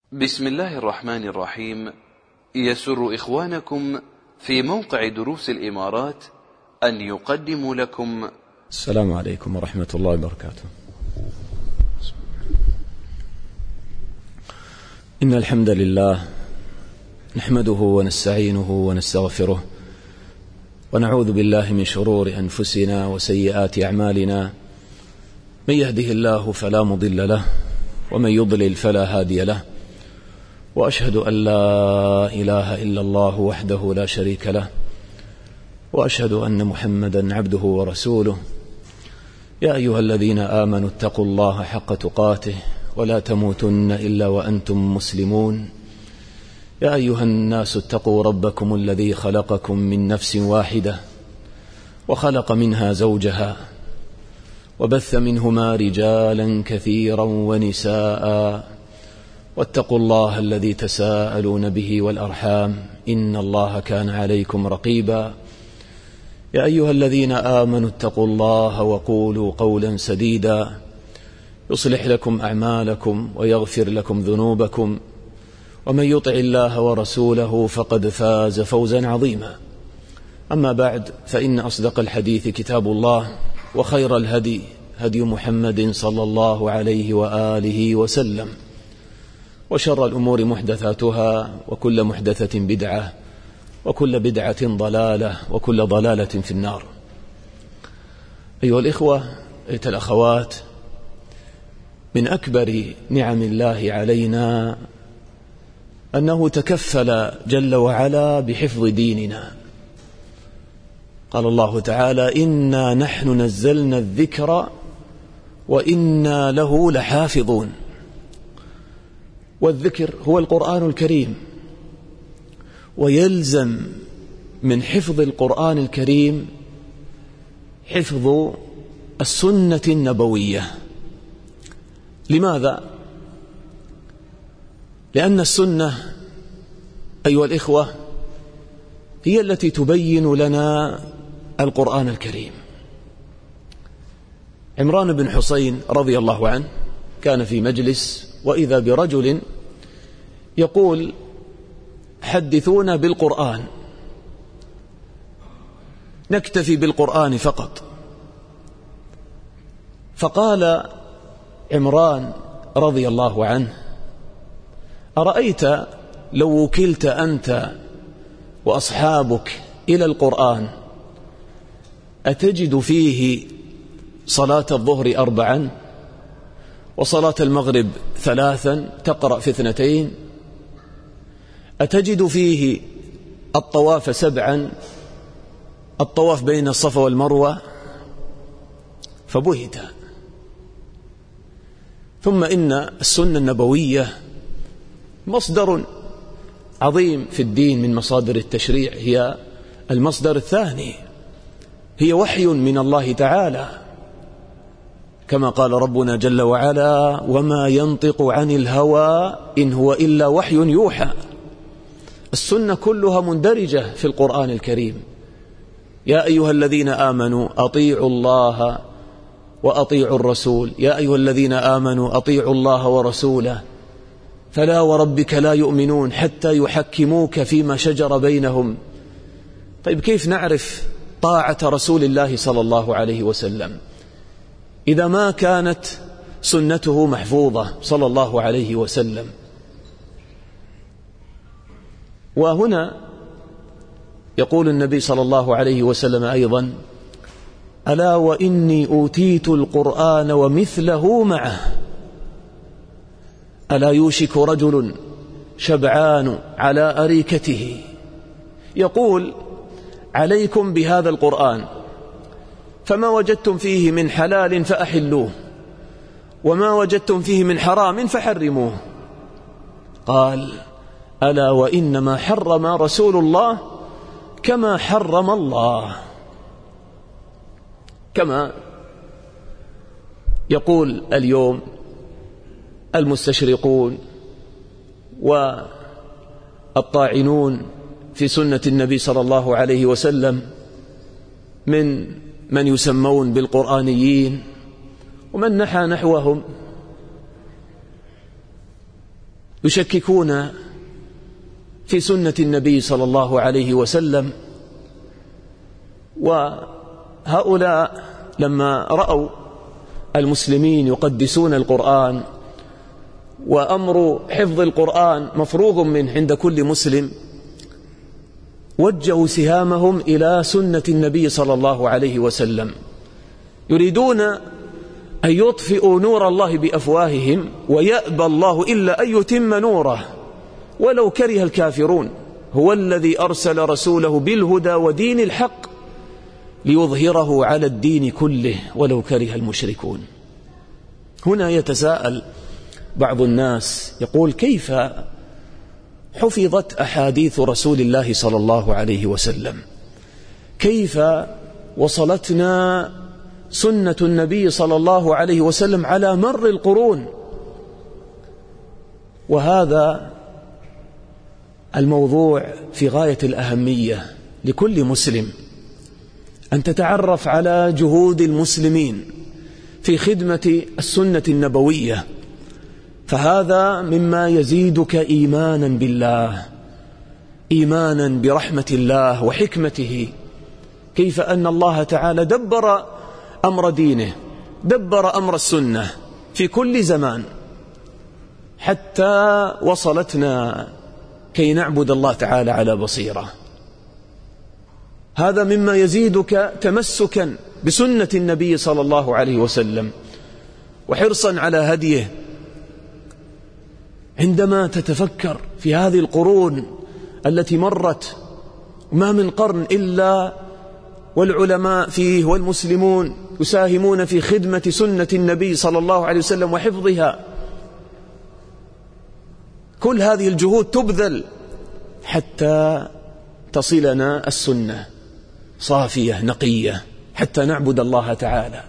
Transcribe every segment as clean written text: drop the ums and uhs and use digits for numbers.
بسم الله الرحمن الرحيم. يسر إخوانكم في موقع دروس الإمارات أن يقدموا لكم السلام عليكم ورحمة الله وبركاته. إن الحمد لله نحمده ونستعينه ونستغفره ونعوذ بالله من شرور أنفسنا وسيئات أعمالنا. من يهده الله فلا مضل له ومن يضلل فلا هادي له، وأشهد أن لا إله إلا الله وحده لا شريك له، وأشهد أن محمدا عبده ورسوله. يا أيها الذين آمنوا اتقوا الله حق تقاته ولا تموتن إلا وأنتم مسلمون. يا أيها الناس اتقوا ربكم الذي خلقكم من نفس واحدة وخلق منها زوجها وبث منهما رجالا كثيرا ونساء، واتقوا الله الذي تساءلون به والأرحام إن الله كان عليكم رقيبا. يا أيها الذين آمنوا اتقوا الله وقولوا قولا سديدا يصلح لكم أعمالكم ويغفر لكم ذنوبكم، ومن يطع الله ورسوله فقد فاز فوزا عظيما. أما بعد، فإن أصدق الحديث كتاب الله، وخير الهدي هدي محمد صلى الله عليه وآله وسلم، وشر الأمور محدثاتها، وكل محدثة بدعة، وكل بدعة ضلالة، وكل ضلالة في النار. أيها الإخوة، أيها الأخوات، من أكبر نعم الله علينا أنه تكفل جل وعلا بحفظ ديننا. قال الله تعالى: إنا نحن نزلنا الذكر وإنا له لحافظون. والذكر هو القرآن الكريم، ويلزم من حفظ القرآن الكريم حفظ السنة النبوية. لماذا؟ لأن السنة أيها الإخوة هي التي تبين لنا القرآن الكريم. عمران بن حسين رضي الله عنه كان في مجلس، وإذا برجل يقول: حدثونا بالقرآن، نكتفي بالقرآن فقط. فقال عمران رضي الله عنه: أرأيت لو وكلت أنت وأصحابك إلى القرآن أتجد فيه صلاة الظهر 4 وصلاة المغرب 3 تقرأ في 2، أتجد فيه الطواف 7 الطواف بين الصفا والمروة؟ فبهت. ثم إن السنة النبوية مصدر عظيم في الدين من مصادر التشريع، هي المصدر الثاني، هي وحي من الله تعالى، كما قال ربنا جل وعلا: وما ينطق عن الهوى إن هو إلا وحي يوحى. السنة كلها مندرجة في القرآن الكريم. يا أيها الذين آمنوا أطيعوا الله وأطيعوا الرسول، يا أيها الذين آمنوا أطيعوا الله ورسوله، فلا وربك لا يؤمنون حتى يحكموك فيما شجر بينهم. طيب، كيف نعرف طاعة رسول الله صلى الله عليه وسلم إذا ما كانت سنته محفوظة صلى الله عليه وسلم؟ وهنا يقول النبي صلى الله عليه وسلم أيضا: ألا وإني أوتيت القرآن ومثله معه. ألا يوشك رجل شبعان على أريكته يقول: عليكم بهذا القرآن، فما وجدتم فيه من حلال فأحلوه، وما وجدتم فيه من حرام فحرموه. قال: ألا وإنما حرم رسول الله كما حرم الله. كما يقول اليوم المستشرقون والطاعنون في سنة النبي صلى الله عليه وسلم من يسمون بالقرآنيين ومن نحى نحوهم، يشككون في سنة النبي صلى الله عليه وسلم. وهؤلاء لما رأوا المسلمين يقدسون القرآن وأمر حفظ القرآن مفروغ منه عند كل مسلم، وجهوا سهامهم إلى سنة النبي صلى الله عليه وسلم، يريدون أن يطفئوا نور الله بأفواههم، ويأبى الله إلا أن يتم نوره ولو كره الكافرون. هو الذي أرسل رسوله بالهدى ودين الحق ليظهره على الدين كله ولو كره المشركون. هنا يتساءل بعض الناس يقول: كيف حفظت أحاديث رسول الله صلى الله عليه وسلم؟ كيف وصلتنا سنة النبي صلى الله عليه وسلم على مر القرون؟ وهذا الموضوع في غاية الأهمية لكل مسلم، أن تتعرف على جهود المسلمين في خدمة السنة النبوية، فهذا مما يزيدك إيمانا بالله، إيمانا برحمة الله وحكمته، كيف أن الله تعالى دبر أمر دينه، دبر أمر السنة في كل زمان حتى وصلتنا كي نعبد الله تعالى على بصيرة. هذا مما يزيدك تمسكا بسنة النبي صلى الله عليه وسلم وحرصا على هديه. عندما تتفكر في هذه القرون التي مرت، ما من قرن إلا والعلماء فيه والمسلمون يساهمون في خدمة سنة النبي صلى الله عليه وسلم وحفظها، كل هذه الجهود تبذل حتى تصلنا السنة صافية نقية حتى نعبد الله تعالى.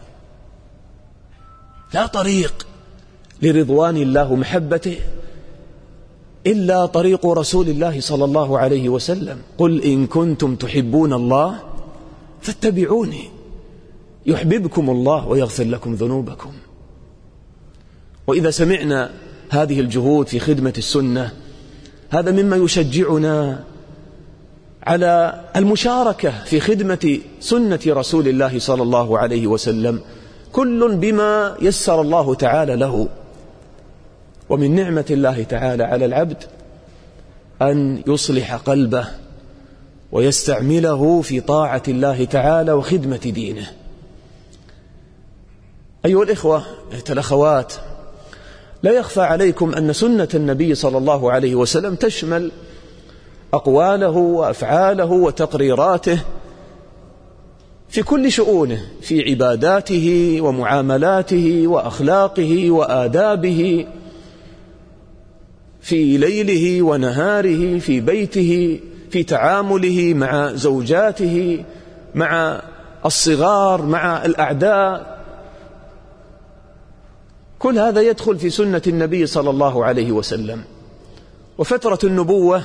لا طريق لرضوان الله ومحبته إلا طريق رسول الله صلى الله عليه وسلم. قل إن كنتم تحبون الله فاتبعوني يحببكم الله ويغفر لكم ذنوبكم. وإذا سمعنا هذه الجهود في خدمة السنة، هذا مما يشجعنا على المشاركة في خدمة سنة رسول الله صلى الله عليه وسلم، كل بما يسر الله تعالى له. ومن نعمة الله تعالى على العبد أن يصلح قلبه ويستعمله في طاعة الله تعالى وخدمة دينه. أيها الإخوة الأخوات، لا يخفى عليكم أن سنة النبي صلى الله عليه وسلم تشمل أقواله وأفعاله وتقريراته في كل شؤونه، في عباداته ومعاملاته وأخلاقه وآدابه، في ليله ونهاره، في بيته، في تعامله مع زوجاته، مع الصغار، مع الأعداء. كل هذا يدخل في سنة النبي صلى الله عليه وسلم. وفترة النبوة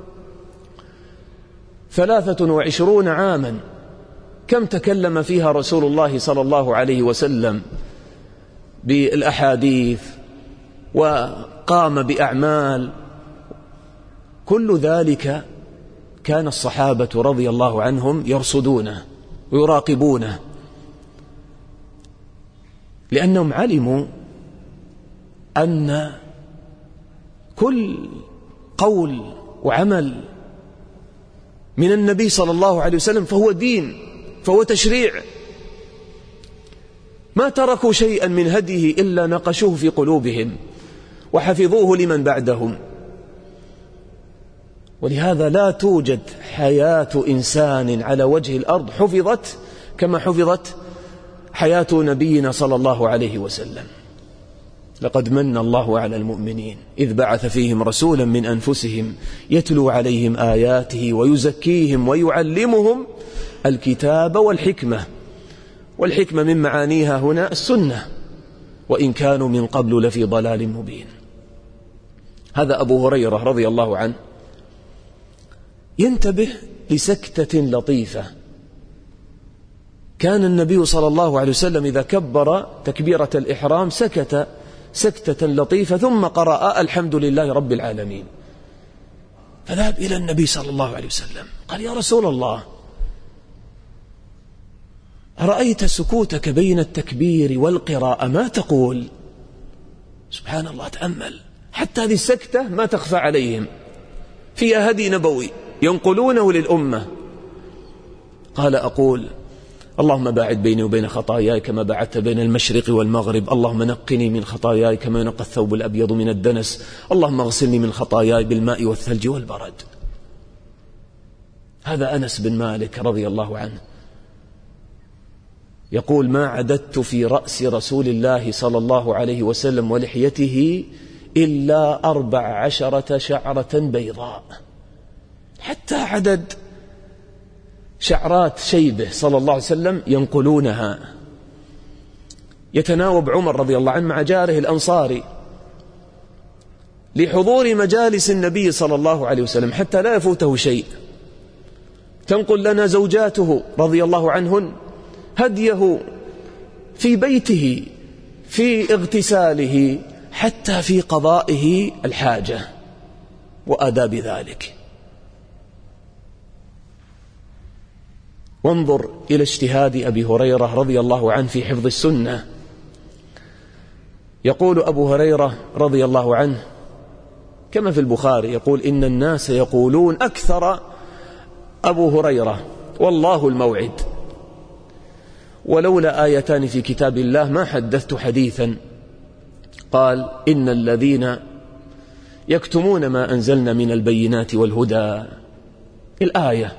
23 عاما، كم تكلم فيها رسول الله صلى الله عليه وسلم بالأحاديث وقام بأعمال. كل ذلك كان الصحابة رضي الله عنهم يرصدونه ويراقبونه، لأنهم علموا أن كل قول وعمل من النبي صلى الله عليه وسلم فهو دين، فهو تشريع. ما تركوا شيئا من هديه إلا نقشوه في قلوبهم وحفظوه لمن بعدهم. ولهذا لا توجد حياة إنسان على وجه الأرض حفظت كما حفظت حياة نبينا صلى الله عليه وسلم. لقد من الله على المؤمنين إذ بعث فيهم رسولا من أنفسهم يتلو عليهم آياته ويزكيهم ويعلمهم الكتاب والحكمة. والحكمة من معانيها هنا السنة، وإن كانوا من قبل لفي ضلال مبين. هذا أبو هريرة رضي الله عنه ينتبه لسكتة لطيفة. كان النبي صلى الله عليه وسلم إذا كبر تكبيرة الإحرام سكت سكتة لطيفة ثم قرأ الحمد لله رب العالمين. فذهب إلى النبي صلى الله عليه وسلم قال: يا رسول الله، أرأيت سكوتك بين التكبير والقراءة ما تقول؟ سبحان الله، تأمل، حتى هذه السكتة ما تخفى عليهم، فيها هدي نبوي ينقلونه للأمة. قال: أقول: اللهم باعد بيني وبين خطاياي كما باعدت بين المشرق والمغرب، اللهم نقني من خطاياي كما ينقى الثوب الأبيض من الدنس، اللهم اغسلني من خطاياي بالماء والثلج والبرد. هذا أنس بن مالك رضي الله عنه يقول: ما عددت في رأس رسول الله صلى الله عليه وسلم ولحيته إلا 14 شعرة بيضاء، حتى عدد شعرات شيبه صلى الله عليه وسلم ينقلونها. يتناوب عمر رضي الله عنه مع جاره الأنصاري لحضور مجالس النبي صلى الله عليه وسلم حتى لا يفوته شيء. تنقل لنا زوجاته رضي الله عنهن هديه في بيته، في اغتساله، حتى في قضائه الحاجة وآداب ذلك. وانظر إلى اجتهاد أبي هريرة رضي الله عنه في حفظ السنة. يقول أبو هريرة رضي الله عنه كما في البخاري، يقول: إن الناس يقولون أكثر أبو هريرة والله الموعد، ولولا آيتان في كتاب الله ما حدثت حديثا. قال: إن الذين يكتمون ما أنزلنا من البينات والهدى، الآية.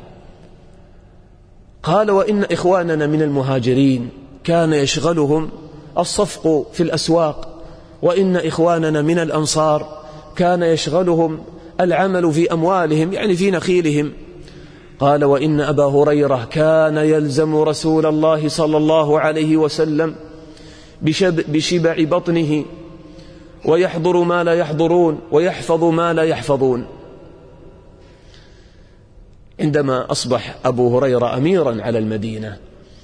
قال: وإن إخواننا من المهاجرين كان يشغلهم الصفق في الأسواق، وإن إخواننا من الأنصار كان يشغلهم العمل في أموالهم، يعني في نخيلهم. قال: وإن أبا هريرة كان يلزم رسول الله صلى الله عليه وسلم بشبع بطنه، ويحضر ما لا يحضرون، ويحفظ ما لا يحفظون. عندما أصبح أبو هريرة أميرا على المدينة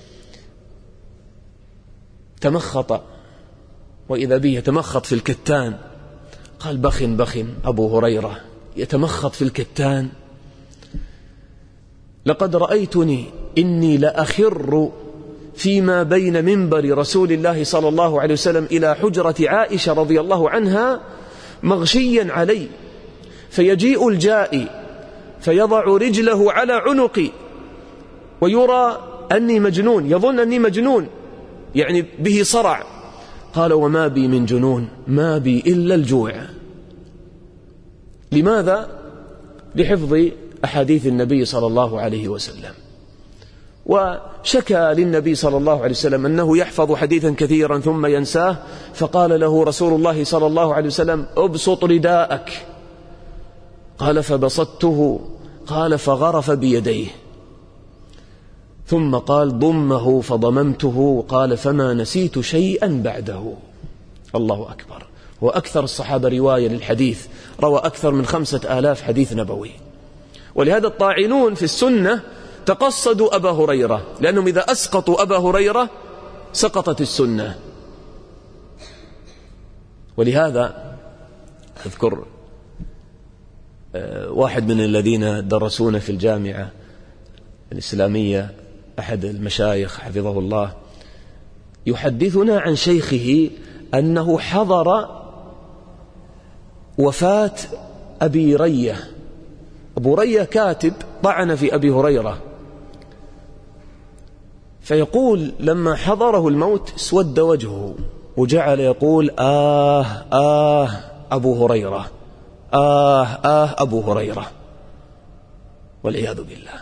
تمخط، وإذا به يتمخط في الكتان. قال: بخ بخ أبو هريرة يتمخط في الكتان، لقد رأيتني إني لأخر فيما بين منبر رسول الله صلى الله عليه وسلم إلى حجرة عائشة رضي الله عنها مغشيا علي، فيجيء الجائي فيضع رجله على عنقي ويرى أني مجنون، يظن أني مجنون، يعني به صرع. قال: وما بي من جنون، ما بي إلا الجوع. لماذا؟ لحفظ أحاديث النبي صلى الله عليه وسلم. وشكى للنبي صلى الله عليه وسلم أنه يحفظ حديثا كثيرا ثم ينساه، فقال له رسول الله صلى الله عليه وسلم: ابسط رداءك. قال: فبسطته. قال: فغرف بيديه، ثم قال: ضمه، فضممته. قال: فما نسيت شيئا بعده. الله أكبر. وأكثر الصحابة رواية للحديث، روى أكثر من 5000 حديث نبوي. ولهذا الطاعنون في السنة تقصدوا أبا هريرة، لأنهم إذا أسقطوا أبا هريرة سقطت السنة. ولهذا أذكر واحد من الذين درسونا في الجامعة الإسلامية، أحد المشايخ حفظه الله، يحدثنا عن شيخه أنه حضر وفاة أبي رية. أبو رية كاتب طعن في أبي هريرة، فيقول: لما حضره الموت اسود وجهه وجعل يقول: أبو هريرة، أبو هريرة، والعياذ بالله.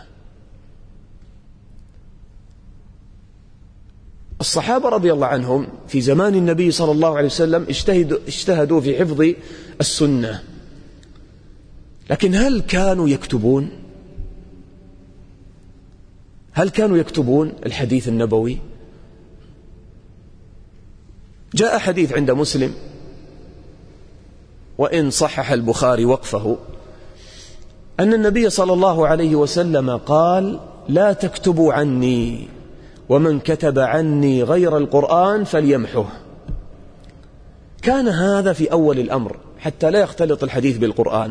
الصحابة رضي الله عنهم في زمان النبي صلى الله عليه وسلم اجتهدوا في حفظ السنة، لكن هل كانوا يكتبون؟ هل كانوا يكتبون الحديث النبوي؟ جاء حديث عند مسلم، وإن صحح البخاري وقفه، أن النبي صلى الله عليه وسلم قال: لا تكتبوا عني، ومن كتب عني غير القرآن فليمحه. كان هذا في أول الأمر حتى لا يختلط الحديث بالقرآن.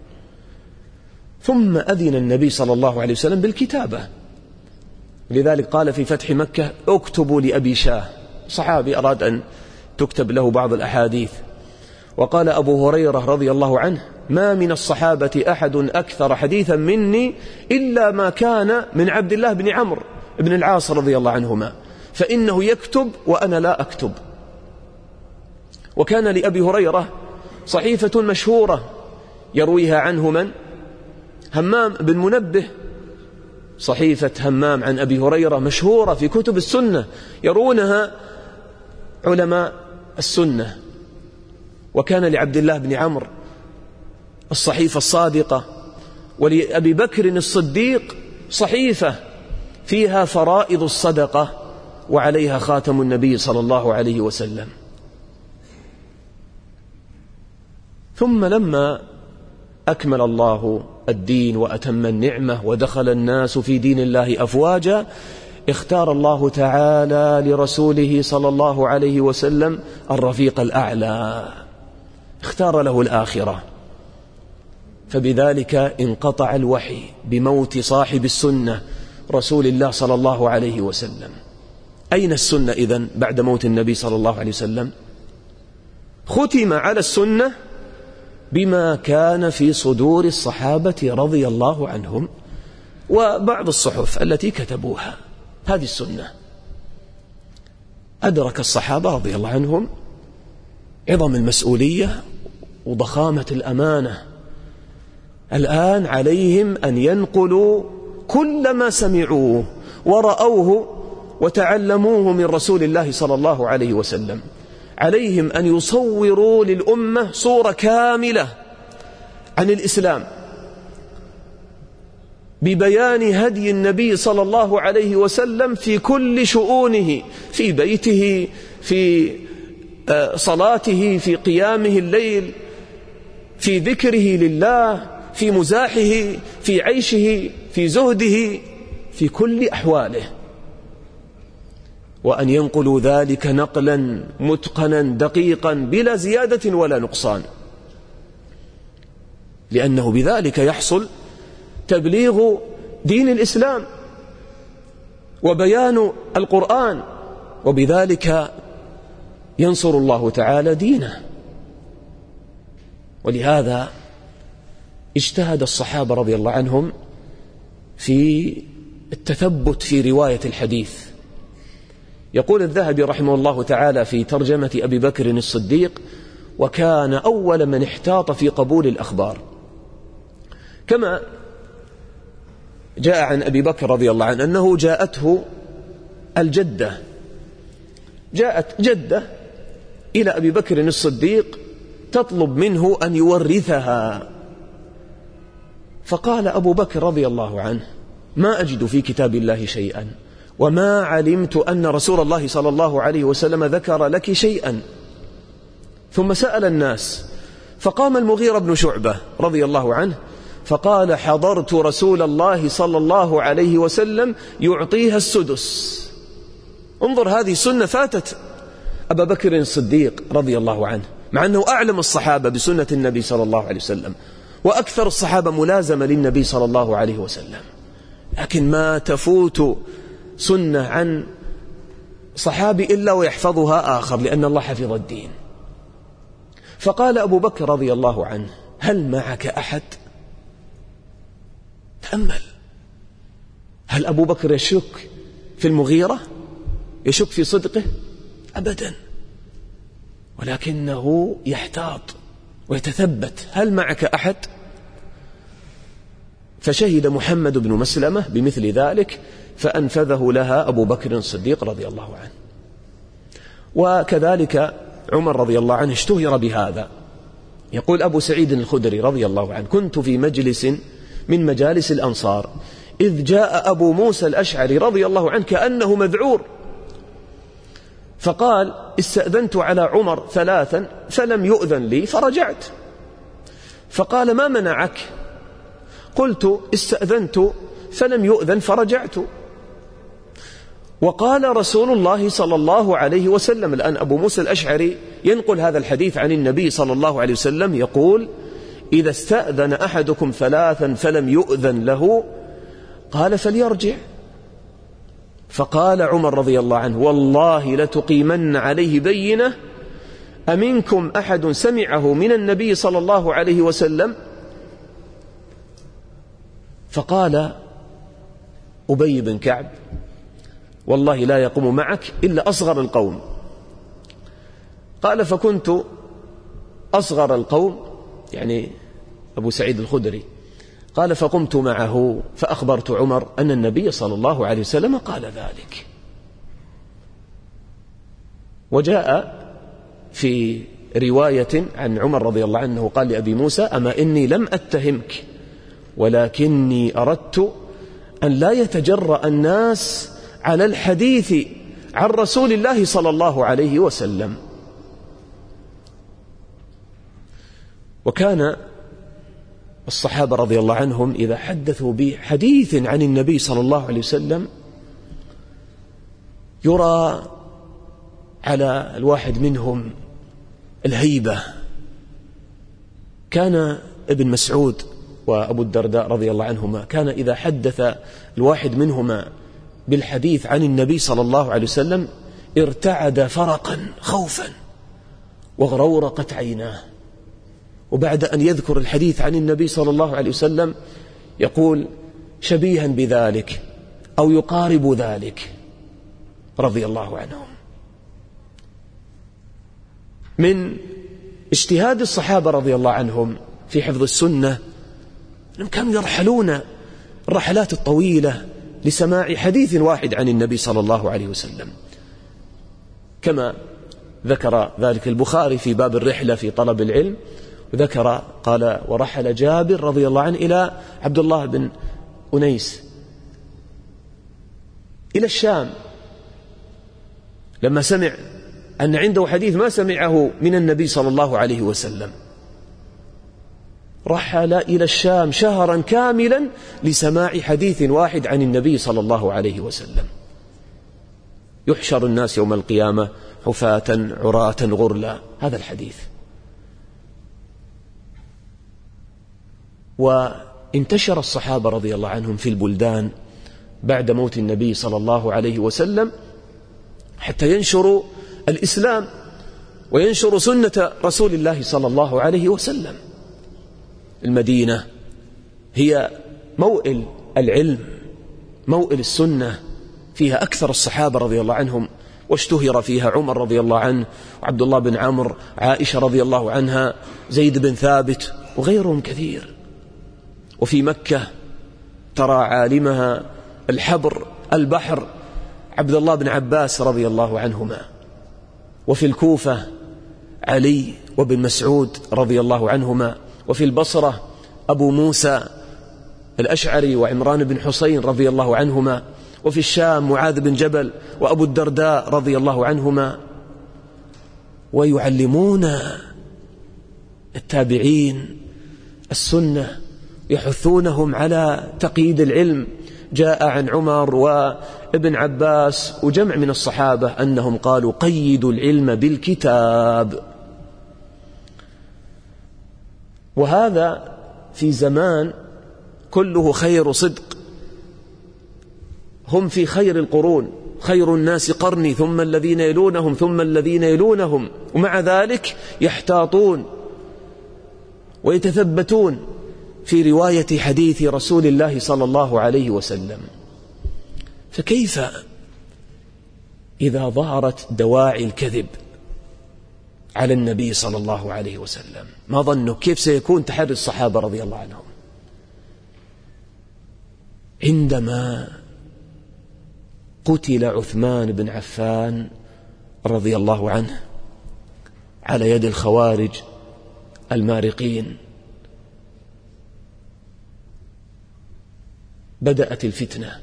ثم أذن النبي صلى الله عليه وسلم بالكتابة، لذلك قال في فتح مكة: اكتبوا لأبي شاه، صحابي أراد أن تكتب له بعض الأحاديث. وقال أبو هريرة رضي الله عنه: ما من الصحابة أحد أكثر حديثا مني إلا ما كان من عبد الله بن عمرو بن العاص رضي الله عنهما، فإنه يكتب وأنا لا أكتب. وكان لأبي هريرة صحيفة مشهورة يرويها عنه من؟ همام بن منبه. صحيفة همام عن أبي هريرة مشهورة في كتب السنة، يرونها علماء السنة. وكان لعبد الله بن عمرو الصحيفة الصادقة، ولأبي بكر الصديق صحيفة فيها فرائض الصدقة وعليها خاتم النبي صلى الله عليه وسلم. ثم لما أكمل الله الدين وأتم النعمة ودخل الناس في دين الله أفواجا، اختار الله تعالى لرسوله صلى الله عليه وسلم الرفيق الأعلى، اختار له الآخرة. فبذلك انقطع الوحي بموت صاحب السنة رسول الله صلى الله عليه وسلم. أين السنة إذن بعد موت النبي صلى الله عليه وسلم؟ ختم على السنة بما كان في صدور الصحابة رضي الله عنهم وبعض الصحف التي كتبوها. هذه السنة أدرك الصحابة رضي الله عنهم عظم المسؤولية وضخامة الأمانة. الآن عليهم أن ينقلوا كل ما سمعوه ورأوه وتعلموه من رسول الله صلى الله عليه وسلم. عليهم أن يصوروا للأمة صورة كاملة عن الإسلام ببيان هدي النبي صلى الله عليه وسلم في كل شؤونه، في بيته، في صلاته، في قيامه الليل، في ذكره لله، في مزاحه، في عيشه، في زهده، في كل أحواله، وأن ينقلوا ذلك نقلا متقنا دقيقا بلا زيادة ولا نقصان، لأنه بذلك يحصل تبليغ دين الإسلام وبيان القرآن، وبذلك ينصر الله تعالى دينه. ولهذا اجتهد الصحابة رضي الله عنهم في التثبت في رواية الحديث. يقول الذهبي رحمه الله تعالى في ترجمة أبي بكر الصديق: وكان أول من احتاط في قبول الأخبار. كما جاء عن أبي بكر رضي الله عنه أنه جاءته الجدة، جاءت جدة إلى أبي بكر الصديق تطلب منه أن يورثها، فقال أبو بكر رضي الله عنه: ما أجد في كتاب الله شيئا، وما علمت أن رسول الله صلى الله عليه وسلم ذكر لك شيئا. ثم سأل الناس، فقام المغيرة بن شعبة رضي الله عنه فقال: حضرت رسول الله صلى الله عليه وسلم يعطيها السدس. انظر، هذه سنة فاتت أبا بكر الصديق رضي الله عنه، مع أنه أعلم الصحابة بسنة النبي صلى الله عليه وسلم وأكثر الصحابة ملازمة للنبي صلى الله عليه وسلم، لكن ما تفوت سنة عن صحابي إلا ويحفظها آخر، لأن الله حفظ الدين. فقال أبو بكر رضي الله عنه: هل معك أحد؟ تأمل، هل أبو بكر يشك في المغيرة؟ يشك في صدقه؟ أبدا، ولكنه يحتاط ويتثبت. هل معك أحد؟ فشهد محمد بن مسلمة بمثل ذلك، فأنفذه لها أبو بكر الصديق رضي الله عنه. وكذلك عمر رضي الله عنه اشتهر بهذا. يقول أبو سعيد الخدري رضي الله عنه: كنت في مجلس من مجالس الأنصار إذ جاء أبو موسى الأشعري رضي الله عنه كأنه مذعور، فقال: استأذنت على عمر 3 فلم يؤذن لي فرجعت. فقال: ما منعك؟ قلت: استأذنت فلم يؤذن فرجعت. وقال رسول الله صلى الله عليه وسلم، الآن أبو موسى الأشعري ينقل هذا الحديث عن النبي صلى الله عليه وسلم يقول: إذا استأذن أحدكم 3 فلم يؤذن له قال فليرجع. فقال عمر رضي الله عنه: والله لتقيمن عليه بينة أمنكم أحد سمعه من النبي صلى الله عليه وسلم؟ فقال أبي بن كعب: والله لا يقوم معك إلا أصغر القوم. قال: فكنت أصغر القوم، يعني أبو سعيد الخدري. قال: فقمت معه فأخبرت عمر أن النبي صلى الله عليه وسلم قال ذلك. وجاء في رواية عن عمر رضي الله عنه قال لأبي موسى: أما إني لم أتهمك، ولكني أردت أن لا يتجرأ الناس على الحديث عن رسول الله صلى الله عليه وسلم. وكان الصحابة رضي الله عنهم إذا حدثوا بحديث عن النبي صلى الله عليه وسلم يرى على الواحد منهم الهيبة. كان ابن مسعود وأبو الدرداء رضي الله عنهما كان إذا حدث الواحد منهما بالحديث عن النبي صلى الله عليه وسلم ارتعد فرقا خوفا وغرورقت عيناه، وبعد أن يذكر الحديث عن النبي صلى الله عليه وسلم يقول: شبيها بذلك أو يقارب ذلك، رضي الله عنهم. من اجتهاد الصحابة رضي الله عنهم في حفظ السنة أنهم كانوا يرحلون الرحلات الطويلة لسماع حديث واحد عن النبي صلى الله عليه وسلم، كما ذكر ذلك البخاري في باب الرحلة في طلب العلم، وذكر قال: ورحل جابر رضي الله عنه إلى عبد الله بن أنيس إلى الشام لما سمع أن عنده حديث ما سمعه من النبي صلى الله عليه وسلم. رحل إلى الشام شهرا كاملا لسماع حديث واحد عن النبي صلى الله عليه وسلم. يحشر الناس يوم القيامة حفاة عراة غرلا، هذا الحديث. وانتشر الصحابة رضي الله عنهم في البلدان بعد موت النبي صلى الله عليه وسلم حتى ينشروا الإسلام وينشروا سنة رسول الله صلى الله عليه وسلم. المدينة هي موئل العلم، موئل السنة، فيها أكثر الصحابة رضي الله عنهم، واشتهر فيها عمر رضي الله عنه، وعبد الله بن عمرو، عائشة رضي الله عنها، زيد بن ثابت، وغيرهم كثير. وفي مكة ترى عالمها الحبر البحر عبد الله بن عباس رضي الله عنهما. وفي الكوفة علي وابن مسعود رضي الله عنهما. وفي البصرة أبو موسى الأشعري وعمران بن حسين رضي الله عنهما. وفي الشام معاذ بن جبل وأبو الدرداء رضي الله عنهما. ويعلمون التابعين السنة، يحثونهم على تقييد العلم. جاء عن عمر وابن عباس وجمع من الصحابة أنهم قالوا: قيدوا العلم بالكتاب. وهذا في زمان كله خير صدق، هم في خير القرون، خير الناس قرني ثم الذين يلونهم ثم الذين يلونهم، ومع ذلك يحتاطون ويتثبتون في رواية حديث رسول الله صلى الله عليه وسلم. فكيف إذا ظهرت دواعي الكذب على النبي صلى الله عليه وسلم؟ ما ظنك كيف سيكون تحري الصحابة رضي الله عنهم عندما قتل عثمان بن عفان رضي الله عنه على يد الخوارج المارقين؟ بدأت الفتنة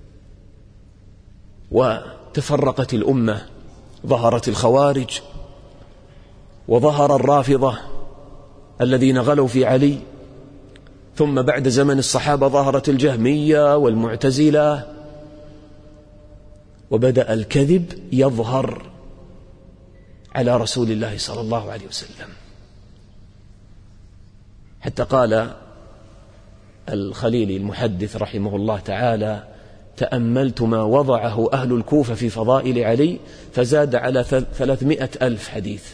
وتفرقت الأمة، ظهرت الخوارج وظهر الرافضة الذين غلوا في علي، ثم بعد زمن الصحابة ظهرت الجهمية والمعتزلة، وبدأ الكذب يظهر على رسول الله صلى الله عليه وسلم. حتى قال الخليلي المحدث رحمه الله تعالى: تأملت ما وضعه أهل الكوفة في فضائل علي فزاد على 300,000 حديث.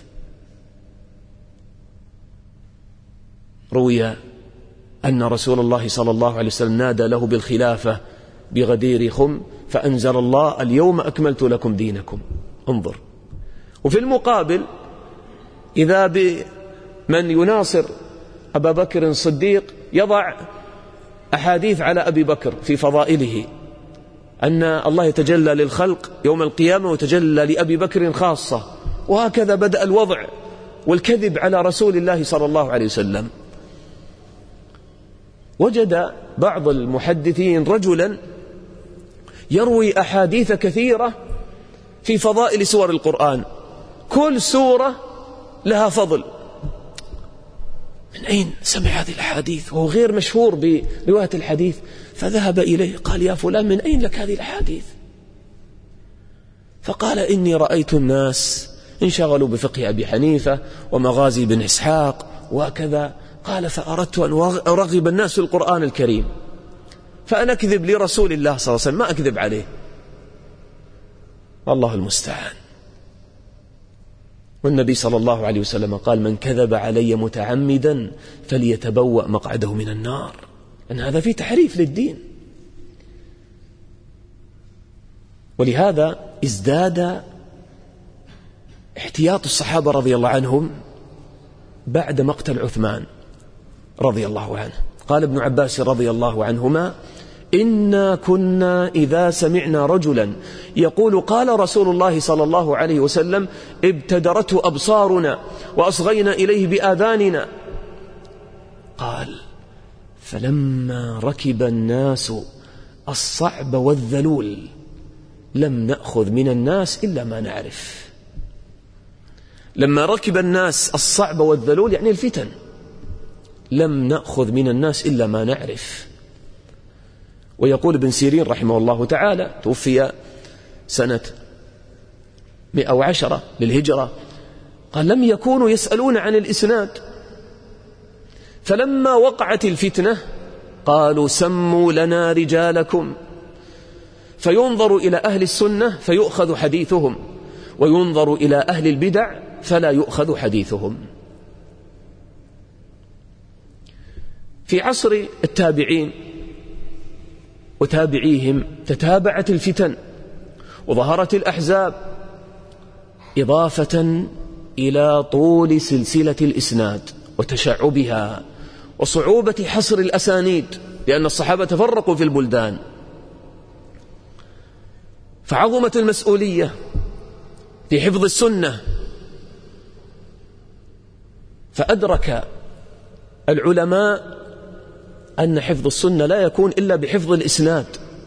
روي أن رسول الله صلى الله عليه وسلم نادى له بالخلافة بغدير خم فأنزل الله: اليوم أكملت لكم دينكم. انظر. وفي المقابل إذا بمن يناصر أبا بكر الصديق يضع أحاديث على أبي بكر في فضائله أن الله يتجلى للخلق يوم القيامة وتجلى لأبي بكر خاصة، وهكذا بدأ الوضع والكذب على رسول الله صلى الله عليه وسلم. وجد بعض المحدثين رجلا يروي أحاديث كثيرة في فضائل سور القرآن، كل سورة لها فضل. من أين سمع هذه الأحاديث وهو غير مشهور برواية الحديث؟ فذهب إليه قال: يا فلان، من أين لك هذه الأحاديث؟ فقال: إني رأيت الناس انشغلوا بفقه أبي حنيفة ومغازي بن إسحاق وكذا. قال: فأردت أن أرغب الناس في القرآن الكريم، فأنا أكذب لرسول الله صلى الله عليه وسلم، ما أكذب عليه. والله المستعان. والنبي صلى الله عليه وسلم قال: من كذب علي متعمدا فليتبوأ مقعده من النار. أن هذا فيه تحريف للدين. ولهذا ازداد احتياط الصحابة رضي الله عنهم بعد مقتل عثمان رضي الله عنه. قال ابن عباس رضي الله عنهما: إنا كنا إذا سمعنا رجلا يقول قال رسول الله صلى الله عليه وسلم ابتدرته أبصارنا وأصغينا إليه بآذاننا. قال: فلما ركب الناس الصعب والذلول لم نأخذ من الناس إلا ما نعرف. لما ركب الناس الصعب والذلول يعني الفتن، لم نأخذ من الناس إلا ما نعرف. ويقول ابن سيرين رحمه الله تعالى، توفي سنة 110 للهجرة، قال: لم يكونوا يسألون عن الإسناد، فلما وقعت الفتنة قالوا: سموا لنا رجالكم. فينظر إلى أهل السنة فيؤخذ حديثهم، وينظر إلى أهل البدع فلا يؤخذ حديثهم. في عصر التابعين وتابعيهم تتابعت الفتن وظهرت الأحزاب، إضافة إلى طول سلسلة الإسناد وتشعبها وصعوبة حصر الأسانيد، لأن الصحابة تفرقوا في البلدان، فعظمت المسؤولية في حفظ السنة. فأدرك العلماء أن حفظ السنة لا يكون إلا بحفظ الإسناد.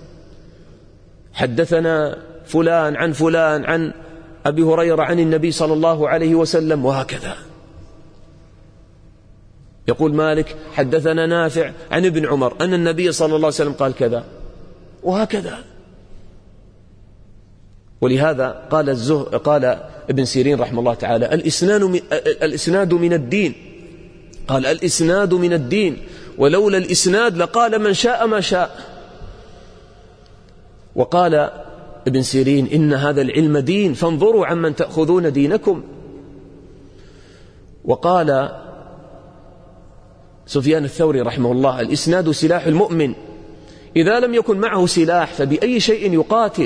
حدثنا فلان عن فلان عن أبي هريرة عن النبي صلى الله عليه وسلم، وهكذا. يقول مالك: حدثنا نافع عن ابن عمر أن النبي صلى الله عليه وسلم قال كذا، وهكذا. ولهذا قال ابن سيرين رحمه الله تعالى: الإسناد من الدين. قال: الإسناد من الدين، ولولا الإسناد لقال من شاء ما شاء. وقال ابن سيرين: إن هذا العلم دين، فانظروا عمن تأخذون دينكم. وقال سفيان الثوري رحمه الله: الإسناد سلاح المؤمن، إذا لم يكن معه سلاح فبأي شيء يقاتل.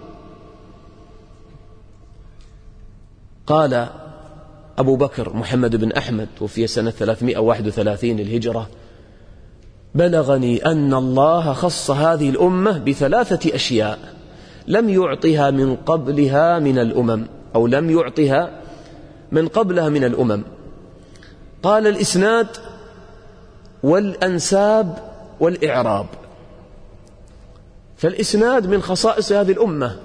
قال أبو بكر محمد بن أحمد وفي سنة 331 للهجرة: بلغني أن الله خص هذه الأمة ب3 أشياء لم يعطها من قبلها من الأمم، أو لم يعطها من قبلها من الأمم. قال: الإسناد والأنساب والإعراب. فالإسناد من خصائص هذه الأمة،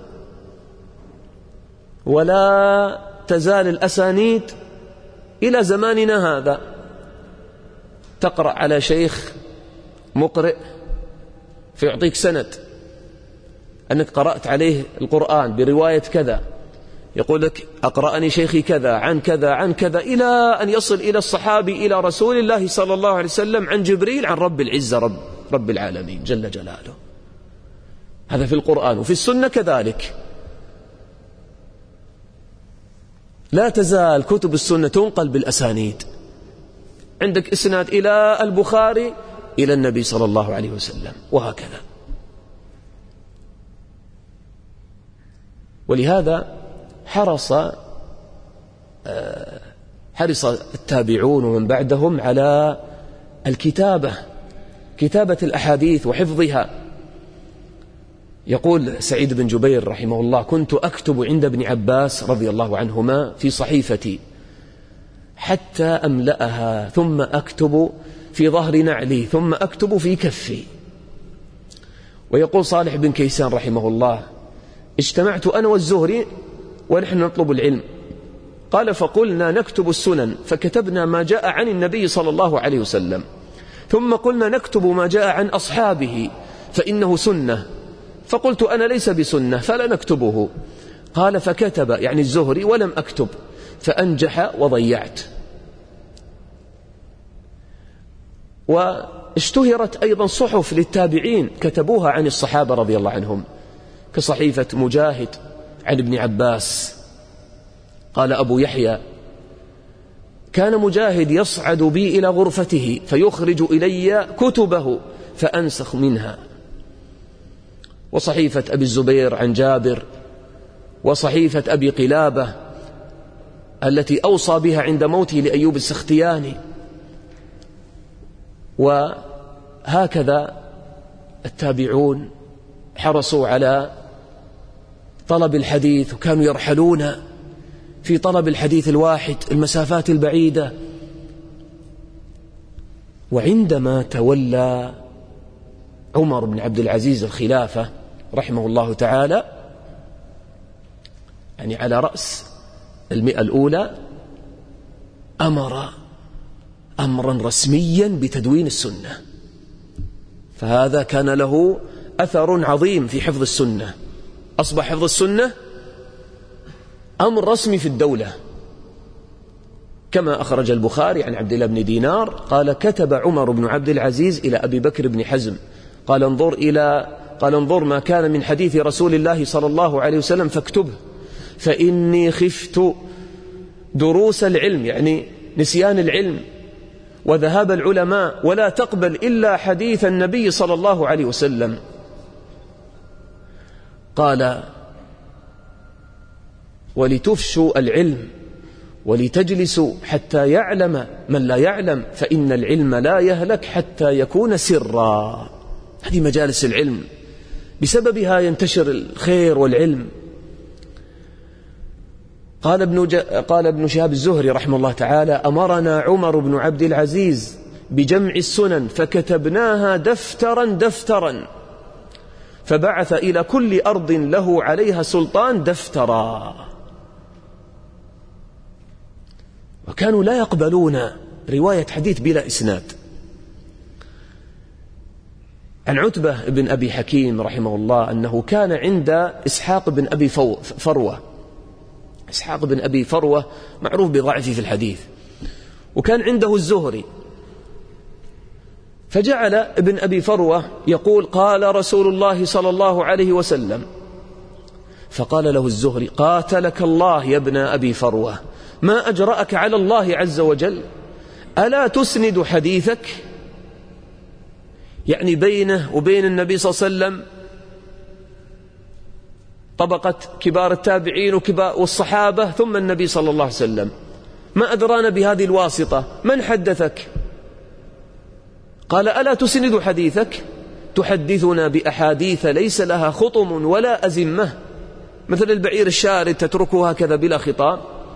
ولا تزال الأسانيد إلى زماننا هذا. تقرأ على شيخ مقرئ فيعطيك سند أنك قرأت عليه القرآن برواية كذا، يقول لك أقرأني شيخي كذا عن كذا عن كذا، إلى أن يصل إلى الصحابي إلى رسول الله صلى الله عليه وسلم عن جبريل عن رب العزة رب العالمين جل جلاله. هذا في القرآن. وفي السنة كذلك، لا تزال كتب السنة تنقل بالأسانيد. عندك إسناد إلى البخاري إلى النبي صلى الله عليه وسلم، وهكذا. ولهذا حرص التابعون ومن بعدهم على كتابة الأحاديث وحفظها. يقول سعيد بن جبير رحمه الله: كنت أكتب عند ابن عباس رضي الله عنهما في صحيفتي حتى أملأها، ثم أكتب في ظهر نعلي، ثم أكتب في كفي. ويقول صالح بن كيسان رحمه الله: اجتمعت أنا والزهري ونحن نطلب العلم، قال: فقلنا نكتب السنن، فكتبنا ما جاء عن النبي صلى الله عليه وسلم، ثم قلنا نكتب ما جاء عن أصحابه فإنه سنة، فقلت أنا ليس بسنة فلا نكتبه. قال: فكتب يعني الزهري ولم أكتب، فأنجح وضيعت. واشتهرت أيضا صحف للتابعين كتبوها عن الصحابة رضي الله عنهم، كصحيفة مجاهد عن ابن عباس. قال أبو يحيى: كان مجاهد يصعد بي إلى غرفته فيخرج إلي كتبه فأنسخ منها. وصحيفة أبي الزبير عن جابر، وصحيفة أبي قلابة التي أوصى بها عند موته لأيوب السختياني. وهكذا التابعون حرصوا على طلب الحديث، وكانوا يرحلون في طلب الحديث الواحد المسافات البعيدة. وعندما تولى عمر بن عبد العزيز الخلافة رحمه الله تعالى، يعني على رأس 100 الأولى، أمر أمرا رسميا بتدوين السنة، فهذا كان له أثر عظيم في حفظ السنة. أصبح حفظ السنة أمر رسمي في الدولة، كما أخرج البخاري عن عبد الله بن دينار قال: كتب عمر بن عبد العزيز إلى أبي بكر بن حزم قال: انظر ما كان من حديث رسول الله صلى الله عليه وسلم فاكتبه، فإني خفت دروس العلم، يعني نسيان العلم وذهاب العلماء، ولا تقبل إلا حديث النبي صلى الله عليه وسلم. قال: ولتفشوا العلم ولتجلسوا حتى يعلم من لا يعلم، فإن العلم لا يهلك حتى يكون سرا. هذه مجالس العلم، بسببها ينتشر الخير والعلم. قال ابن شهاب الزهري رحمه الله تعالى: أمرنا عمر بن عبد العزيز بجمع السنن فكتبناها دفترا، فبعث إلى كل أرض له عليها سلطان دفترا. وكانوا لا يقبلون رواية حديث بلا إسناد. عن عتبة بن أبي حكيم رحمه الله أنه كان عند إسحاق بن أبي فروة. إسحاق بن أبي فروة معروف بضعفه في الحديث، وكان عنده الزهري، فجعل ابن أبي فروة يقول: قال رسول الله صلى الله عليه وسلم. فقال له الزهري: قاتلك الله يا ابن أبي فروة، ما أجرأك على الله عز وجل، ألا تسند حديثك؟ يعني بينه وبين النبي صلى الله عليه وسلم طبقة كبار التابعين والصحابة ثم النبي صلى الله عليه وسلم، ما أدرانا بهذه الواسطة، من حدثك؟ قال: ألا تسند حديثك؟ تحدثنا بأحاديث ليس لها خطم ولا أزمة، مثل البعير الشارد تتركه هكذا بلا خطام.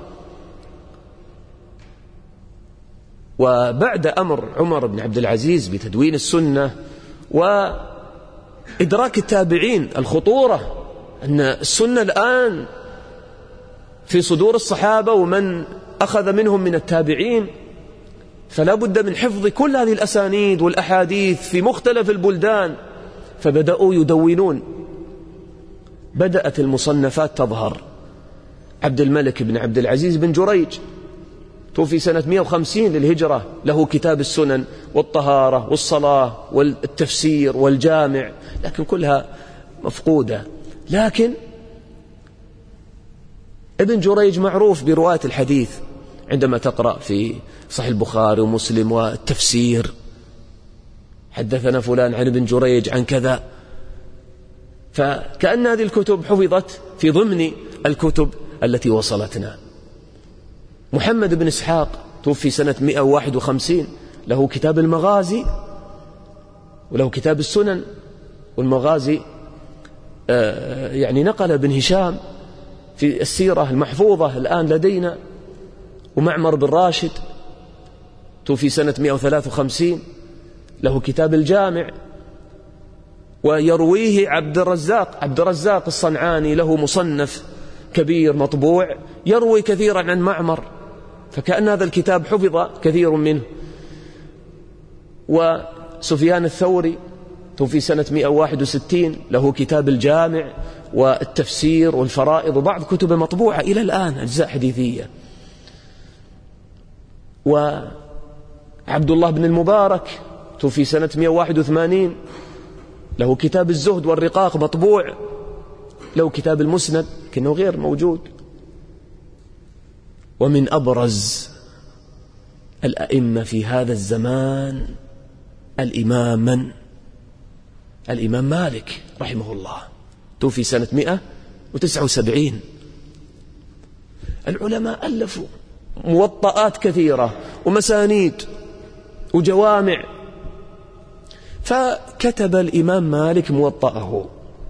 وبعد أمر عمر بن عبد العزيز بتدوين السنة وإدراك التابعين الخطورة أن السنة الآن في صدور الصحابة ومن أخذ منهم من التابعين، فلا بد من حفظ كل هذه الأسانيد والأحاديث في مختلف البلدان، فبدأوا يدونون. بدأت المصنفات تظهر عبد الملك بن عبد العزيز بن جريج توفي سنة 150 للهجرة، له كتاب السنن والطهارة والصلاة والتفسير والجامع، لكن كلها مفقودة. لكن ابن جريج معروف برواية الحديث، عندما تقرأ في صحيح البخاري ومسلم والتفسير حدثنا فلان عن ابن جريج عن كذا، فكأن هذه الكتب حفظت في ضمن الكتب التي وصلتنا. محمد بن إسحاق توفي سنة 151، له كتاب المغازي وله كتاب السنن، والمغازي يعني نقل ابن هشام في السيرة المحفوظة الآن لدينا. ومعمر بن راشد توفي سنة 153، له كتاب الجامع، ويرويه عبد الرزاق الصنعاني له مصنف كبير مطبوع يروي كثيرا عن معمر، فكأن هذا الكتاب حفظ كثير منه. وسفيان الثوري توفي سنة 161، له كتاب الجامع والتفسير والفرائض وبعض كتب مطبوعة إلى الآن أجزاء حديثية. وعبد الله بن المبارك توفي سنة 181، له كتاب الزهد والرقاق مطبوع، له كتاب المسند لكنه غير موجود. ومن أبرز الأئمة في هذا الزمان الإمام مالك رحمه الله توفي سنة 179. العلماء ألفوا موطئات كثيرة ومسانيد وجوامع، فكتب الإمام مالك موطئه،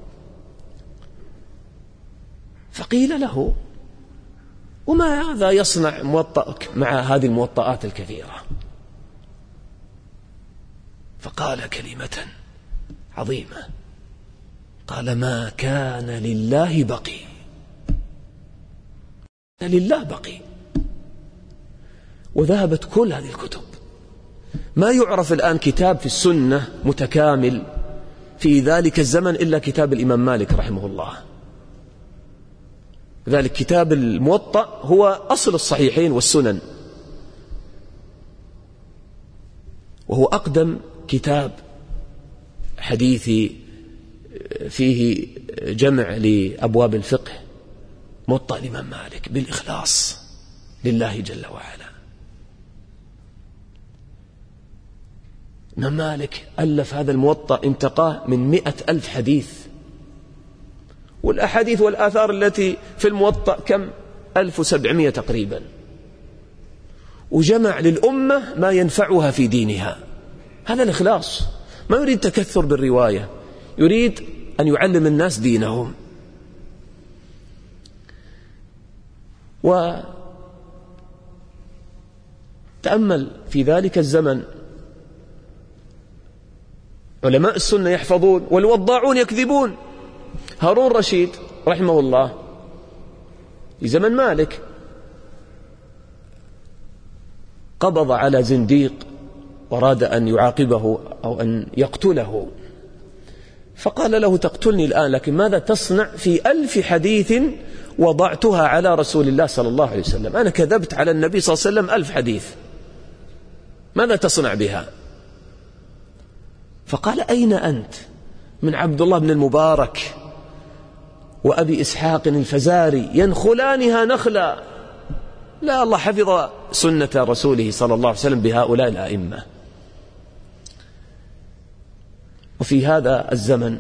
فقيل له: وماذا يصنع موطئك مع هذه الموطئات الكثيرة؟ فقال كلمة عظيمة، قال: ما كان لله بقي. لله بقي. وذهبت كل هذه الكتب. ما يعرف الآن كتاب في السنة متكامل في ذلك الزمن إلا كتاب الإمام مالك رحمه الله. ذلك كتاب الموطأ هو أصل الصحيحين والسنن، وهو أقدم كتاب حديثي فيه جمع لأبواب الفقه، موطأ الإمام مالك بالإخلاص لله جل وعلا. الإمام مالك ألف هذا الموطأ انتقاه من 100,000 حديث، والأحاديث والآثار التي في الموطأ كم؟ 1700 تقريبا، وجمع للأمة ما ينفعها في دينها. هذا الإخلاص، ما يريد تكثر بالرواية، يريد أن يعلم الناس دينهم. وتأمل في ذلك الزمن علماء السنة يحفظون والوضاعون يكذبون. هارون رشيد رحمه الله في زمن مالك قبض على زنديق وأراد أن يعاقبه أو أن يقتله، فقال له: تقتلني الآن، لكن ماذا تصنع في 1000 حديث وضعتها على رسول الله صلى الله عليه وسلم؟ أنا كذبت على النبي صلى الله عليه وسلم 1000 حديث، ماذا تصنع بها؟ فقال: أين أنت من عبد الله بن المبارك وأبي إسحاق الفزاري ينخلانها نخلا؟ لا، الله حفظ سنة رسوله صلى الله عليه وسلم بهؤلاء الأئمة. وفي هذا الزمن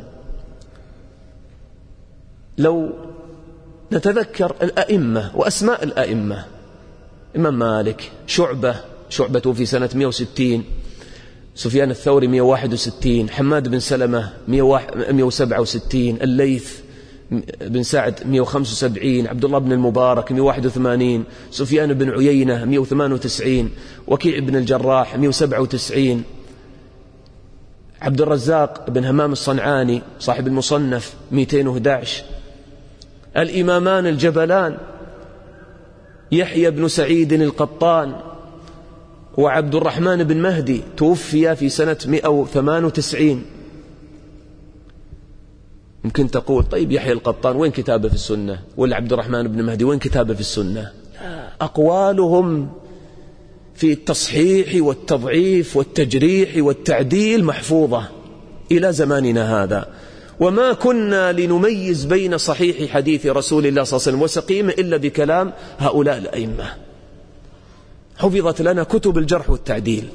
لو نتذكر الأئمة وأسماء الأئمة: إمام مالك، شعبة في سنة 160، سفيان الثوري 161، حماد بن سلمة 167، الليث بن سعد 175، عبد الله بن المبارك 181، سفيان بن عيينة 198، وكيع بن الجراح 197، عبد الرزاق بن همام الصنعاني صاحب المصنف 211، الإمامان الجبلان يحيى بن سعيد القطان وعبد الرحمن بن مهدي توفي في سنة 198. يمكن تقول طيب يحيى القطان وين كتابه في السنة؟ ولا عبد الرحمن بن مهدي وين كتابه في السنة؟ أقوالهم في التصحيح والتضعيف والتجريح والتعديل محفوظة إلى زماننا هذا. وما كنا لنميز بين صحيح حديث رسول الله صلى الله عليه وسلم وسقيمه إلا بكلام هؤلاء الأئمة. حفظت لنا كتب الجرح والتعديل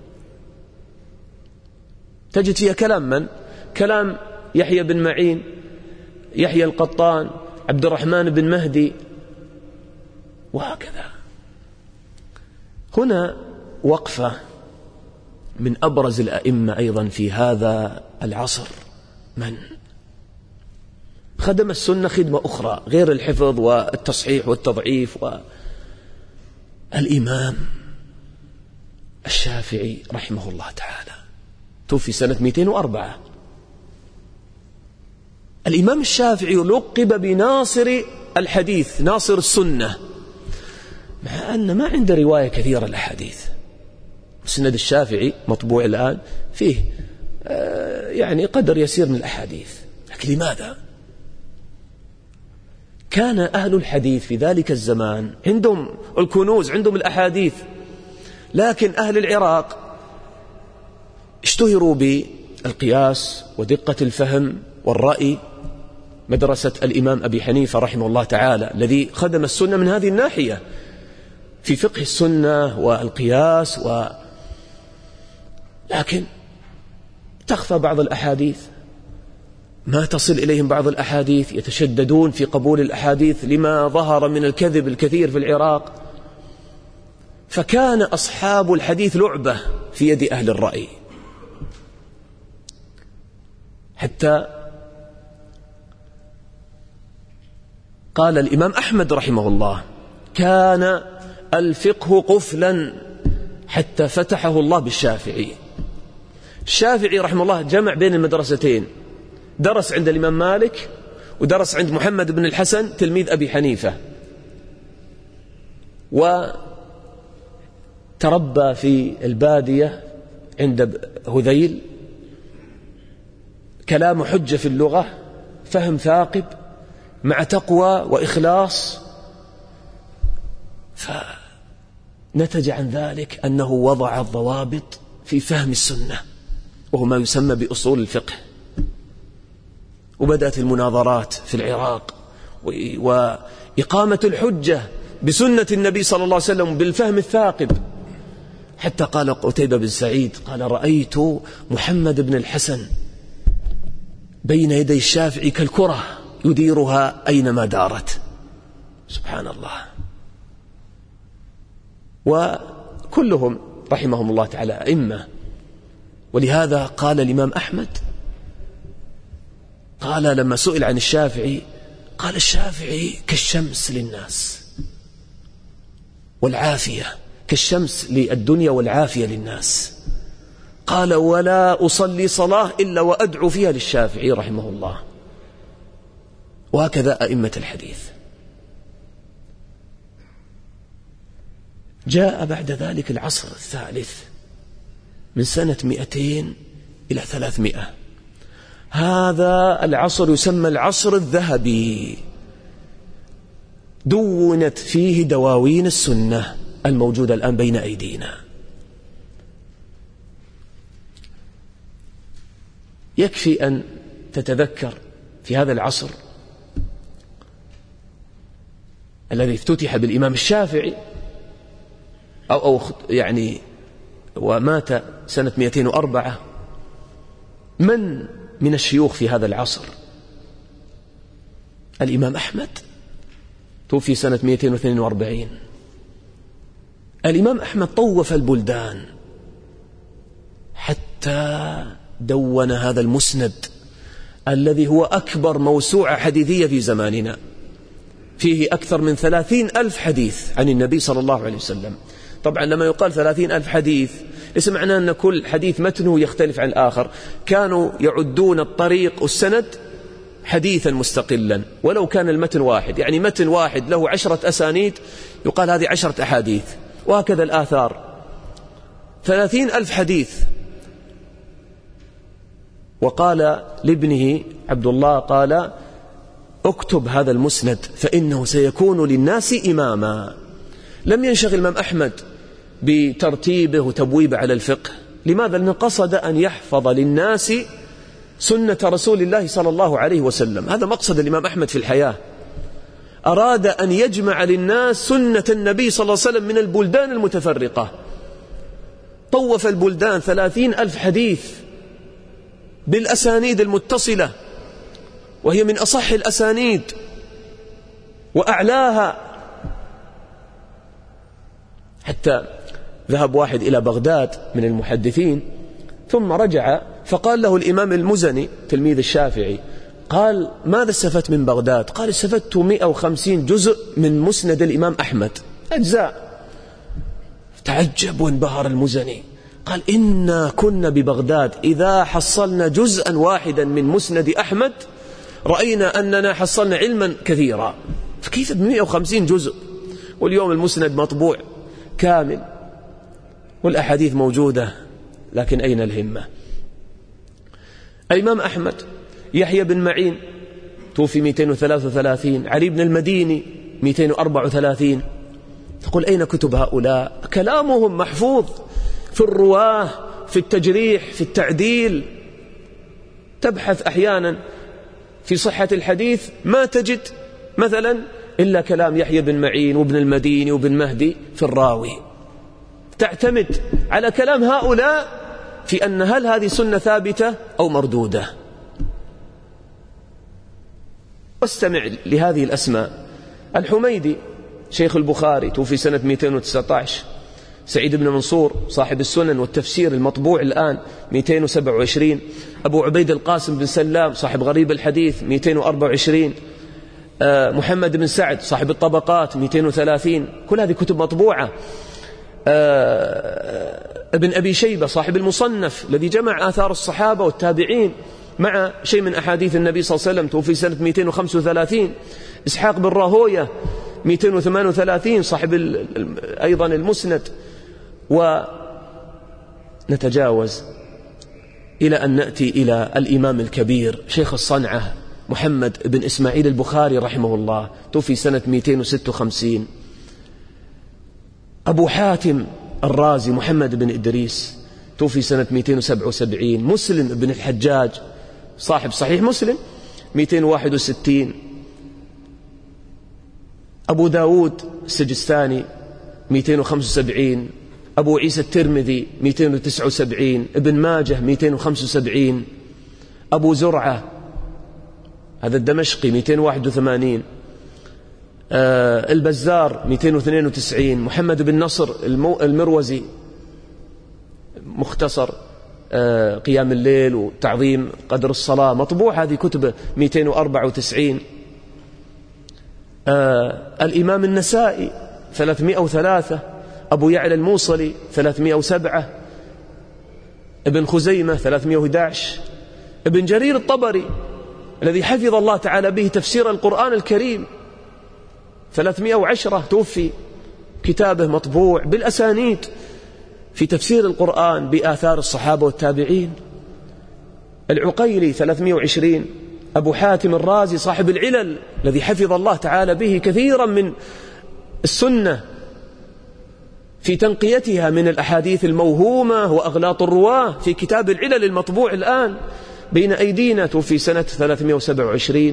تجد فيها كلام من؟ كلام يحيى بن معين، يحيى القطان، عبد الرحمن بن مهدي، وهكذا. هنا وقفة من أبرز الأئمة أيضا في هذا العصر، من خدم السنة خدمة أخرى غير الحفظ والتصحيح والتضعيف، والإمام الشافعي رحمه الله تعالى توفي سنة 204. الإمام الشافعي لقب بناصر الحديث، ناصر السنة، مع أن ما عنده رواية كثيرة الأحاديث. مسند الشافعي مطبوع الآن فيه يعني قدر يسير من الأحاديث، لكن لماذا؟ كان أهل الحديث في ذلك الزمان عندهم الكنوز، عندهم الأحاديث، لكن أهل العراق اشتهروا بالقياس ودقة الفهم والرأي، مدرسة الإمام أبي حنيفة رحمه الله تعالى الذي خدم السنة من هذه الناحية في فقه السنة والقياس لكن تخفى بعض الأحاديث، ما تصل إليهم بعض الأحاديث، يتشددون في قبول الأحاديث لما ظهر من الكذب الكثير في العراق. فكان أصحاب الحديث لعبة في يد أهل الرأي، حتى قال الإمام أحمد رحمه الله: كان الفقه قفلا حتى فتحه الله بالشافعي. الشافعي رحمه الله جمع بين المدرستين، درس عند الإمام مالك ودرس عند محمد بن الحسن تلميذ أبي حنيفة، وتربى في البادية عند هذيل، كلام حجة في اللغة، فهم ثاقب مع تقوى وإخلاص. فنتج عن ذلك أنه وضع الضوابط في فهم السنة، وهو ما يسمى بأصول الفقه. وبدأت المناظرات في العراق وإقامة الحجة بسنة النبي صلى الله عليه وسلم بالفهم الثاقب، حتى قال قتيبة بن سعيد قال: رأيت محمد بن الحسن بين يدي الشافعي كالكرة يديرها أينما دارت. سبحان الله. وكلهم رحمهم الله تعالى أئمة. ولهذا قال الإمام أحمد، قال لما سئل عن الشافعي قال: الشافعي كالشمس للناس والعافية، كالشمس للدنيا والعافية للناس. قال: ولا أصلي صلاة إلا وأدعو فيها للشافعي رحمه الله. وهكذا أئمة الحديث. جاء بعد ذلك العصر الثالث من سنة 200 إلى 300. هذا العصر يسمى العصر الذهبي، دونت فيه دواوين السنة الموجودة الآن بين أيدينا. يكفي أن تتذكر في هذا العصر الذي افتتح بالإمام الشافعي أو يعني ومات سنة 204، من الشيوخ في هذا العصر؟ الإمام أحمد توفي سنة 242. الإمام أحمد طوف البلدان حتى دون هذا المسند الذي هو أكبر موسوعة حديثية في زماننا، فيه أكثر من 30,000 حديث عن النبي صلى الله عليه وسلم. طبعا لما يقال 30,000 حديث ليس معناه أن كل حديث متنه يختلف عن الآخر، كانوا يعدون الطريق والسند حديثا مستقلا ولو كان المتن واحد، يعني متن واحد له 10 أسانيد يقال هذه 10 أحاديث، وهكذا الآثار. 30,000 حديث وقال لابنه عبد الله قال اكتب هذا المسند فإنه سيكون للناس إماما. لم ينشغل الإمام أحمد بترتيبه وتبويبه على الفقه. لماذا؟ لأنه قصد أن يحفظ للناس سنة رسول الله صلى الله عليه وسلم. هذا مقصد الإمام أحمد في الحياة. أراد أن يجمع للناس سنة النبي صلى الله عليه وسلم من البلدان المتفرقة. طوف البلدان 30,000 حديث بالأسانيد المتصلة، وهي من أصح الأسانيد وأعلاها. حتى ذهب واحد إلى بغداد من المحدثين ثم رجع فقال له الإمام المزني تلميذ الشافعي، قال ماذا استفدت من بغداد؟ قال استفدت 150 جزء من مسند الإمام أحمد أجزاء. تعجب وانبهر المزني، قال إنا كنا ببغداد إذا حصلنا جزءا واحدا من مسند أحمد رأينا أننا حصلنا علما كثيرا، فكيف 150 جزء؟ واليوم المسند مطبوع كامل والأحاديث موجودة، لكن أين الهمة؟ الإمام أحمد يحيى بن معين توفي 233، علي بن المديني 234. تقول أين كتب هؤلاء؟ كلامهم محفوظ في الرواه، في التجريح، في التعديل. تبحث أحيانا في صحة الحديث ما تجد مثلا إلا كلام يحيى بن معين وابن المديني وابن مهدي في الراوي. تعتمد على كلام هؤلاء في أن هل هذه سنة ثابتة أو مردودة. واستمع لهذه الأسماء: الحميدي شيخ البخاري توفي سنة 219، سعيد بن منصور صاحب السنن والتفسير المطبوع الآن 227، أبو عبيد القاسم بن سلام صاحب غريب الحديث 224، محمد بن سعد صاحب الطبقات 230، كل هذه كتب مطبوعة. ابن أبي شيبة صاحب المصنف الذي جمع آثار الصحابة والتابعين مع شيء من أحاديث النبي صلى الله عليه وسلم توفي سنة 235. إسحاق بن راهوية 238 صاحب أيضا المسند. ونتجاوز إلى أن نأتي إلى الإمام الكبير شيخ الصنعة محمد بن إسماعيل البخاري رحمه الله توفي سنة 256. أبو حاتم الرازي محمد بن إدريس توفي سنة 277. مسلم بن الحجاج صاحب صحيح مسلم 261. أبو داود السجستاني 275. أبو عيسى الترمذي 279. ابن ماجه 275. أبو زرعة هذا الدمشقي 281. البزار 292. محمد بن نصر المروزي مختصر قيام الليل وتعظيم قدر الصلاة مطبوع هذه كتبه 294. الإمام النسائي 303. أبو يعلى الموصلي 307. ابن خزيمة 311. ابن جرير الطبري الذي حفظ الله تعالى به تفسير القرآن الكريم 310 توفي، كتابه مطبوع بالأسانيد في تفسير القرآن بآثار الصحابة والتابعين. العقيلي 320. أبو حاتم الرازي صاحب العلل الذي حفظ الله تعالى به كثيرا من السنة في تنقيتها من الأحاديث الموهومة وأغلاط الرواة في كتاب العلل المطبوع الآن بين أيدينا توفي سنة 327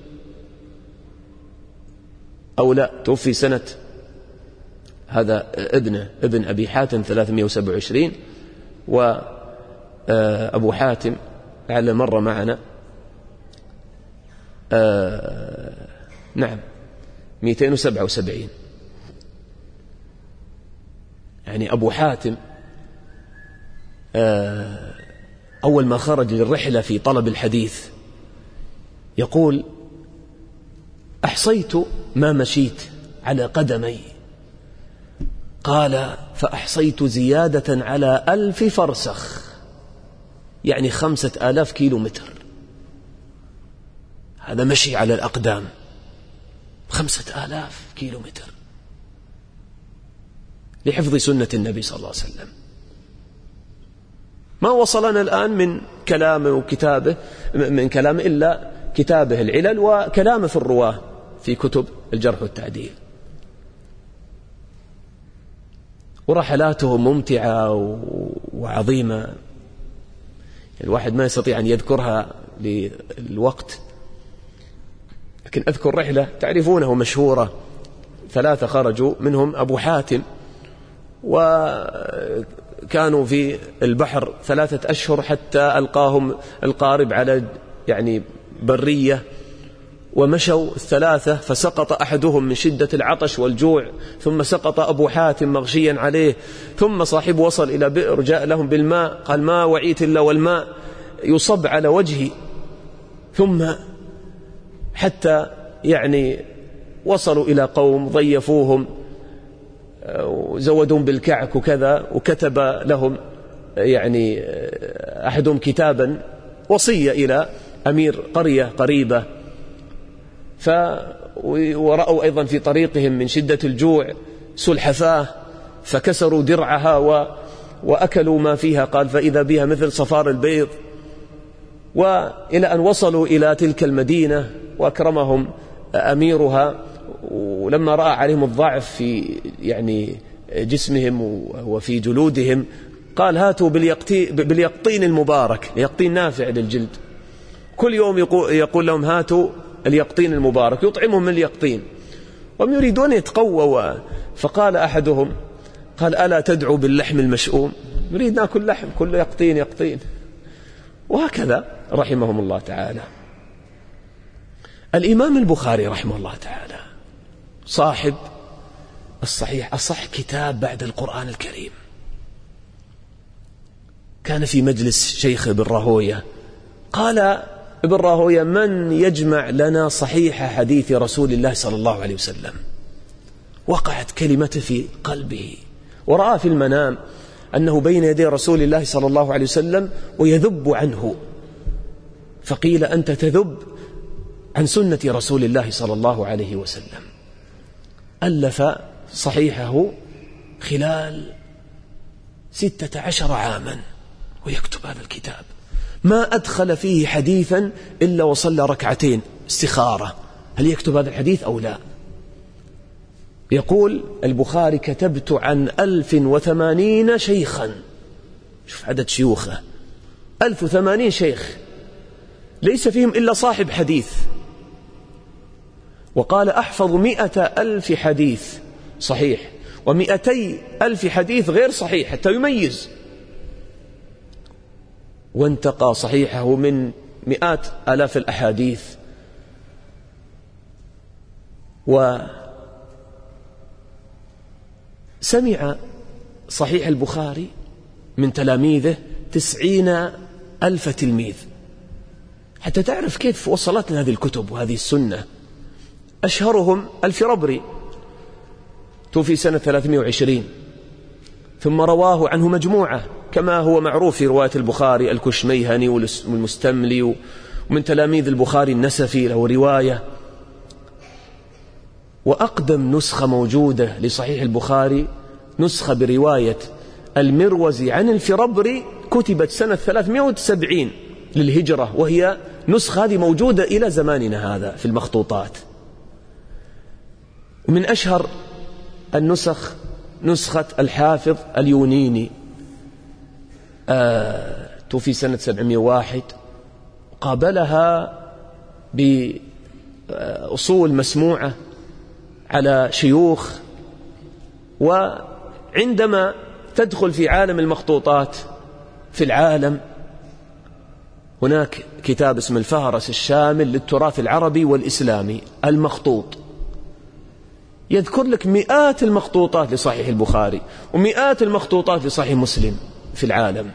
أو لا توفي سنة هذا ابن أبي حاتم 327. وأبو حاتم لعل مر معنا نعم 277. يعني أبو حاتم أول ما خرج للرحلة في طلب الحديث يقول: أحصيت ما مشيت على قدمي. قال: فأحصيت زيادة على 1000 فرسخ، يعني 5000 كيلو متر. هذا مشي على الأقدام 5000 كيلو متر لحفظ سنة النبي صلى الله عليه وسلم. ما وصلنا الآن من كلامه وكتابه من كلامه إلا كتابه العلل وكلامه في الرواة في كتب الجرح والتعديل. ورحلاته ممتعة وعظيمة، الواحد ما يستطيع أن يذكرها للوقت، لكن أذكر رحلة تعرفونه مشهورة، 3 خرجوا منهم أبو حاتم، وكانوا في البحر 3 أشهر حتى ألقاهم القارب على برية، ومشوا 3 فسقط أحدهم من شدة العطش والجوع، ثم سقط أبو حاتم مغشيا عليه، ثم صاحب وصل إلى بئر جاء لهم بالماء، قال ما وعيت إلا والماء يصب على وجهي، ثم حتى وصلوا إلى قوم ضيفوهم وزودون بالكعك وكذا، وكتب لهم أحدهم كتابا وصية إلى أمير قرية قريبة، ورأوا أيضا في طريقهم من شدة الجوع سلحفاة فكسروا درعها وأكلوا ما فيها، قال فإذا بها مثل صفار البيض، وإلى أن وصلوا إلى تلك المدينة وأكرمهم أميرها، ولما رأى عليهم الضعف في جسمهم وفي جلودهم قال هاتوا باليقطين المبارك، اليقطين نافع للجلد، كل يوم يقول لهم هاتوا اليقطين المبارك، يطعمهم من اليقطين، وهم يريدون يتقووا. فقال أحدهم قال ألا تدعو باللحم المشؤوم، نريد ناكل لحم، كل يقطين يقطين. وهكذا رحمهم الله تعالى. الإمام البخاري رحمه الله تعالى صاحب الصحيح، أصح كتاب بعد القرآن الكريم. كان في مجلس شيخ ابن راهوية، قال ابن راهوية من يجمع لنا صحيح حديث رسول الله صلى الله عليه وسلم؟ وقعت كلمته في قلبه، ورأى في المنام أنه بين يدي رسول الله صلى الله عليه وسلم ويذب عنه، فقيل أنت تذب عن سنة رسول الله صلى الله عليه وسلم. ألف صحيحه خلال 16 عاما ويكتب هذا الكتاب، ما أدخل فيه حديثا إلا وصلى ركعتين استخارة هل يكتب هذا الحديث أو لا. يقول البخاري كتبت عن 1080 شيخا، شوف عدد شيوخه 1080 شيخ، ليس فيهم إلا صاحب حديث. وقال أحفظ 100,000 حديث صحيح و200,000 حديث غير صحيح حتى يميز. وانتقى صحيحه من 100,000 الأحاديث. وسمع صحيح البخاري من تلاميذه 90,000 تلميذ. حتى تعرف كيف وصلتنا هذه الكتب وهذه السنة. أشهرهم الفربري، توفي سنة 320، ثم رواه عنه مجموعة كما هو معروف في رواية البخاري، الكشميهني والمستملي، ومن تلاميذ البخاري النسفي له رواية. وأقدم نسخة موجودة لصحيح البخاري نسخة برواية المروزي عن الفربري، كتبت سنة 370 للهجرة، وهي نسخة هذه موجودة إلى زماننا هذا في المخطوطات. ومن أشهر النسخ نسخة الحافظ اليونيني، توفي سنة 701، قابلها بأصول مسموعة على شيوخ. وعندما تدخل في عالم المخطوطات في العالم، هناك كتاب اسمه الفهرس الشامل للتراث العربي والإسلامي المخطوط، يذكر لك مئات المخطوطات لصحيح البخاري ومئات المخطوطات لصحيح مسلم في العالم.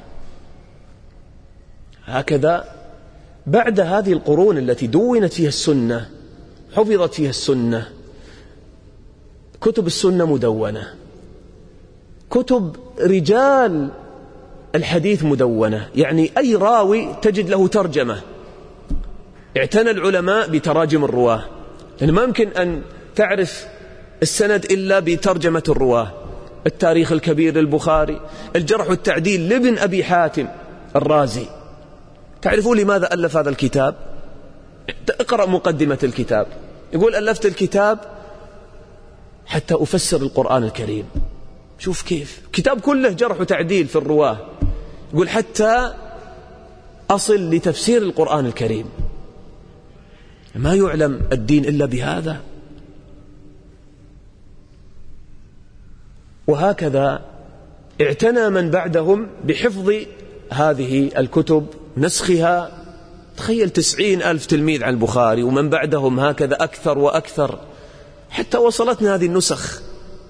هكذا بعد هذه القرون التي دونت فيها السنة، حفظت فيها السنة، كتب السنة مدونة، كتب رجال الحديث مدونة، يعني أي راوي تجد له ترجمة. اعتنى العلماء بتراجم الرواه، لأن ما يمكن أن تعرف السند إلا بترجمة الرواه. التاريخ الكبير للبخاري، الجرح والتعديل لابن أبي حاتم، الرازي. تعرفون لماذا ألف هذا الكتاب؟ اقرأ مقدمة الكتاب، يقول ألفت الكتاب حتى أفسر القرآن الكريم. شوف كيف كتاب كله جرح وتعديل في الرواه، يقول حتى أصل لتفسير القرآن الكريم. ما يعلم الدين إلا بهذا. وهكذا اعتنى من بعدهم بحفظ هذه الكتب، نسخها. تخيل 90,000 تلميذ عن البخاري، ومن بعدهم هكذا أكثر وأكثر، حتى وصلتنا هذه النسخ.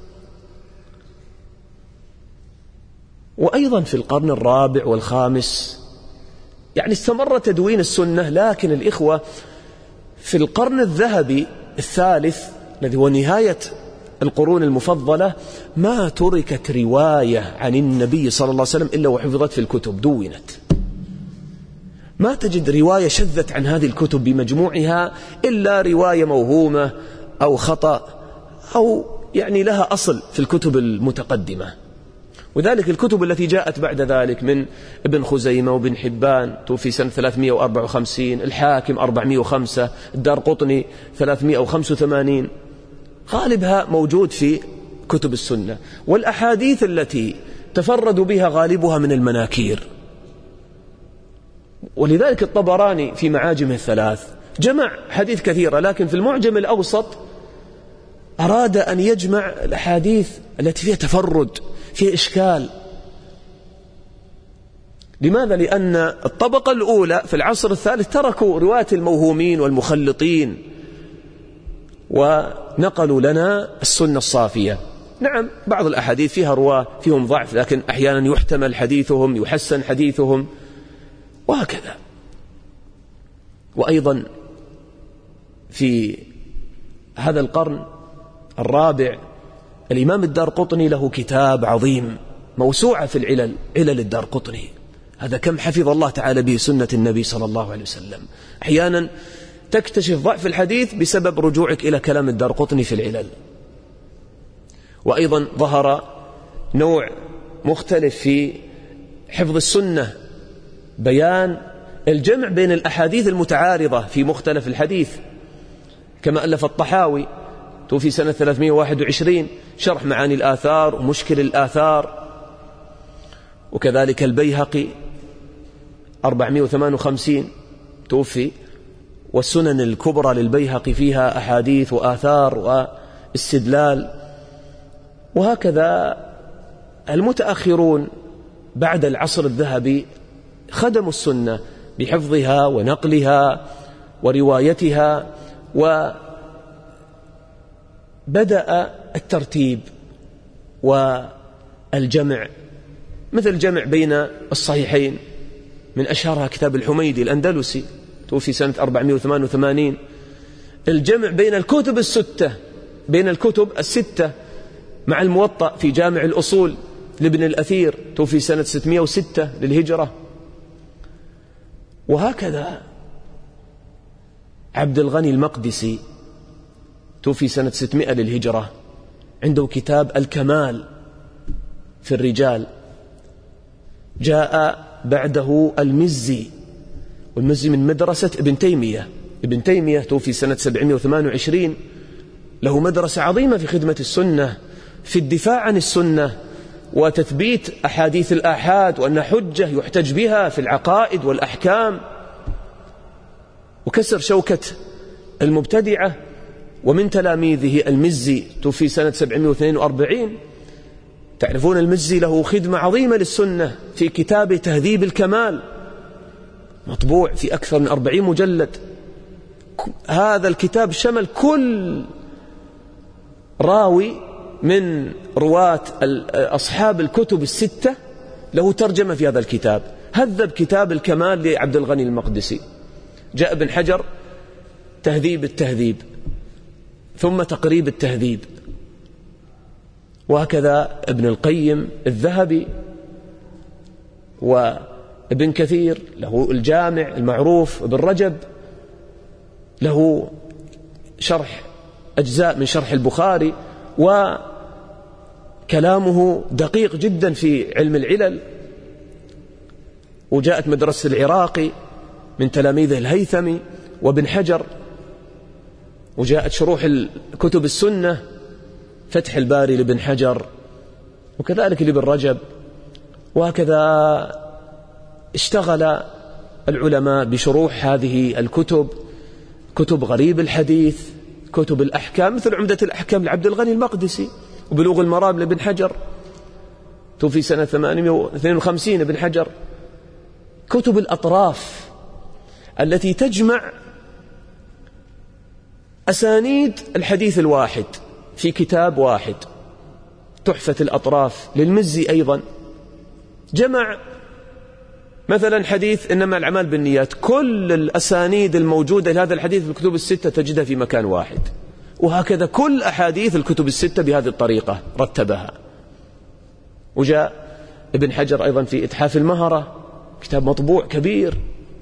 وأيضا في القرن الرابع والخامس يعني استمر تدوين السنة، لكن الإخوة في القرن الذهبي الثالث الذي هو نهاية القرون المفضلة ما تركت رواية عن النبي صلى الله عليه وسلم إلا وحفظت في الكتب، دونت. ما تجد رواية شذت عن هذه الكتب بمجموعها إلا رواية موهومة أو خطأ أو يعني لها أصل في الكتب المتقدمة. وذلك الكتب التي جاءت بعد ذلك من ابن خزيمة وابن حبان توفي سنة 354، الحاكم 405، الدارقطني 385، غالبها موجود في كتب السنة. والأحاديث التي تفردوا بها غالبها من المناكير. ولذلك الطبراني في معاجمه الثلاث جمع حديث كثيرة، لكن في المعجم الأوسط أراد أن يجمع الأحاديث التي فيها تفرد، فيها إشكال. لماذا؟ لأن الطبقة الأولى في العصر الثالث تركوا رواية الموهومين والمخلطين ونقلوا لنا السنة الصافية. نعم بعض الأحاديث فيها رواه فيهم ضعف، لكن أحيانا يحتمل حديثهم، يحسن حديثهم، وهكذا. وأيضا في هذا القرن الرابع الإمام الدارقطني له كتاب عظيم، موسوعة في العلل، علل الدارقطني. هذا كم حفظ الله تعالى به سنة النبي صلى الله عليه وسلم. أحيانا تكتشف ضعف الحديث بسبب رجوعك إلى كلام الدارقطني في العلل. وأيضا ظهر نوع مختلف في حفظ السنة، بيان الجمع بين الأحاديث المتعارضة في مختلف الحديث، كما ألف الطحاوي توفي سنة 321 شرح معاني الآثار ومشكل الآثار. وكذلك البيهقي 458 توفي، والسنن الكبرى للبيهقي فيها أحاديث وآثار واستدلال. وهكذا المتأخرون بعد العصر الذهبي خدموا السنة بحفظها ونقلها وروايتها، وبدأ الترتيب والجمع، مثل الجمع بين الصحيحين، من أشهرها كتاب الحميدي الأندلسي توفي سنة 488. الجمع بين الكتب الستة، بين الكتب الستة مع الموطأ في جامع الأصول لابن الأثير توفي سنة 606 للهجرة. وهكذا عبد الغني المقدسي توفي سنة 600 للهجرة، عنده كتاب الكمال في الرجال. جاء بعده المزي، والمزي من مدرسة ابن تيمية. ابن تيمية توفي سنة 728، له مدرسة عظيمة في خدمة السنة، في الدفاع عن السنة وتثبيت أحاديث الآحاد وأنها حجة يحتج بها في العقائد والأحكام، وكسر شوكة المبتدعة. ومن تلاميذه المزي توفي سنة 742. تعرفون المزي له خدمة عظيمة للسنة في كتاب تهذيب الكمال، مطبوع في أكثر من 40 مجلد. هذا الكتاب شمل كل راوي من رواة أصحاب الكتب الستة، له ترجمة في هذا الكتاب. هذب كتاب الكمال لعبد الغني المقدسي. جاء ابن حجر تهذيب التهذيب، ثم تقريب التهذيب، وهكذا ابن القيم الذهبي، وابن كثير له الجامع المعروف، ابن رجب له شرح أجزاء من شرح البخاري، وكلامه دقيق جدا في علم العلل. وجاءت مدرسة العراقي من تلاميذه الهيثمي وابن حجر، وجاءت شروح كتب السنة، فتح الباري لابن حجر، وكذلك لابن رجب. وهكذا اشتغل العلماء بشروح هذه الكتب، كتب غريب الحديث، كتب الأحكام مثل عمدة الأحكام لعبد الغني المقدسي، وبلوغ المرام لابن حجر، توفي سنة 852 ابن حجر. كتب الأطراف التي تجمع أسانيد الحديث الواحد في كتاب واحد، تحفة الأطراف للمزي أيضا، جمع مثلا حديث إنما الأعمال بالنيات، كل الأسانيد الموجودة لهذا الحديث في الكتب الستة تجدها في مكان واحد. وهكذا كل أحاديث الكتب الستة بهذه الطريقة رتبها. وجاء ابن حجر أيضا في إتحاف المهرة، كتاب مطبوع كبير.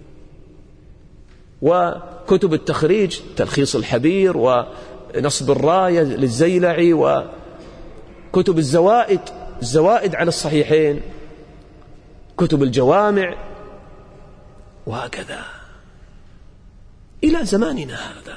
وكتب التخريج، تلخيص الحبير ونصب الراية للزيلعي، وكتب الزوائد على الصحيحين، كتب الجوامع، وهكذا إلى زماننا هذا.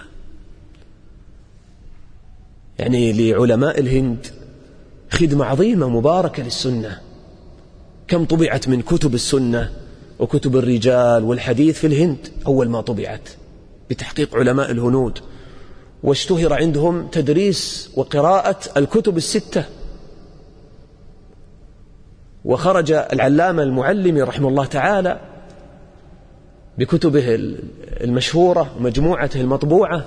يعني لعلماء الهند خدمة عظيمة مباركة للسنة. كم طبعت من كتب السنة وكتب الرجال والحديث في الهند أول ما طبعت بتحقيق علماء الهنود، واشتهر عندهم تدريس وقراءة الكتب الستة. وخرج العلامة المعلمي رحمه الله تعالى بكتبه المشهورة ومجموعته المطبوعة.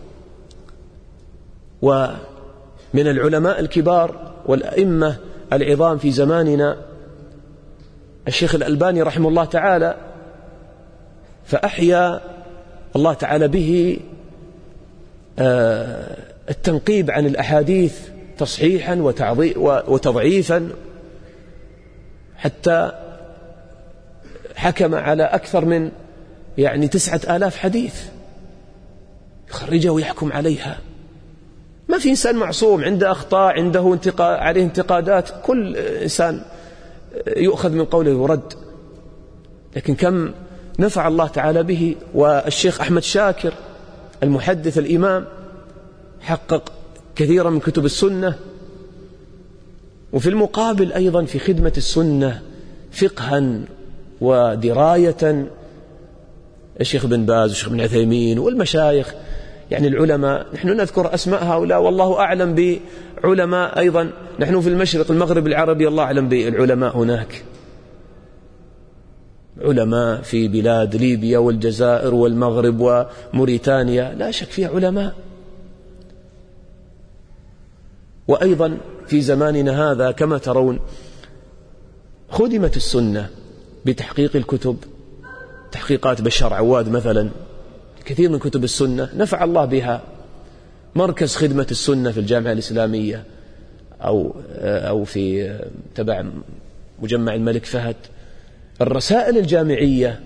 ومن العلماء الكبار والأئمة العظام في زماننا الشيخ الألباني رحمه الله تعالى، فأحيا الله تعالى به التنقيب عن الأحاديث تصحيحا وتضعيفا، حتى حكم على أكثر من 9,000 حديث يخرجها ويحكم عليها. ما في إنسان معصوم، عنده أخطاء، عنده عليه انتقادات، كل إنسان يؤخذ من قوله ورد، لكن كم نفع الله تعالى به. والشيخ أحمد شاكر المحدث الإمام حقق كثيرا من كتب السنة. وفي المقابل أيضا في خدمة السنة فقها ودراية الشيخ بن باز والشيخ بن عثيمين والمشايخ، يعني العلماء، نحن نذكر أسماء هؤلاء والله أعلم بعلماء أيضا. نحن في المشرق المغرب العربي الله أعلم بالعلماء هناك، علماء في بلاد ليبيا والجزائر والمغرب وموريتانيا لا شك فيها علماء. وأيضا في زماننا هذا كما ترون خدمت السنة بتحقيق الكتب، تحقيقات بشار عواد مثلا، كثير من كتب السنة نفع الله بها. مركز خدمة السنة في الجامعة الإسلامية أو في تبع مجمع الملك فهد. الرسائل الجامعية،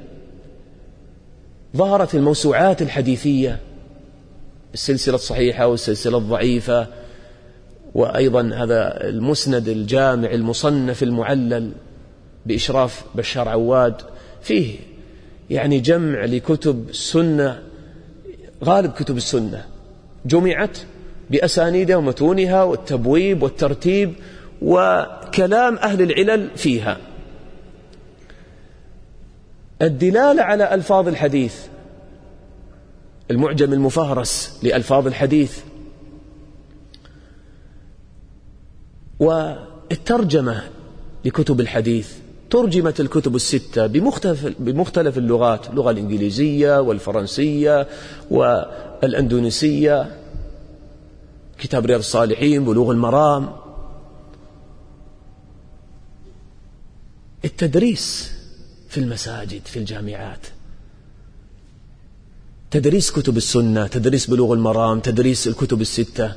ظهرت الموسوعات الحديثية، السلسلة الصحيحة والسلسلة الضعيفة، وأيضا هذا المسند الجامع المصنف المعلل بإشراف بشار عواد، فيه يعني جمع لكتب السنة. غالب كتب السنة جمعت بأسانيدها ومتونها والتبويب والترتيب وكلام أهل العلل فيها. الدلالة على ألفاظ الحديث، المعجم المفهرس لألفاظ الحديث، والترجمة لكتب الحديث. ترجمت الكتب الستة بمختلف اللغات، اللغة الإنجليزية والفرنسية والأندونيسية، كتاب رياض الصالحين، بلوغ المرام. التدريس في المساجد، في الجامعات، تدريس كتب السنة، تدريس بلوغ المرام، تدريس الكتب الستة.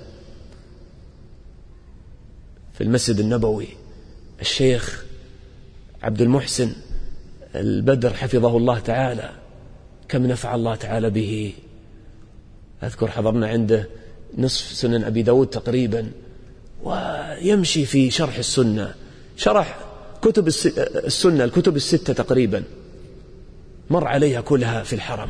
في المسجد النبوي الشيخ عبد المحسن البدر حفظه الله تعالى، كم نفع الله تعالى به. أذكر حضرنا عنده نصف سنن أبي داود تقريبا، ويمشي في شرح السنة، شرح كتب السنة الكتب الستة تقريبا مر عليها كلها في الحرم.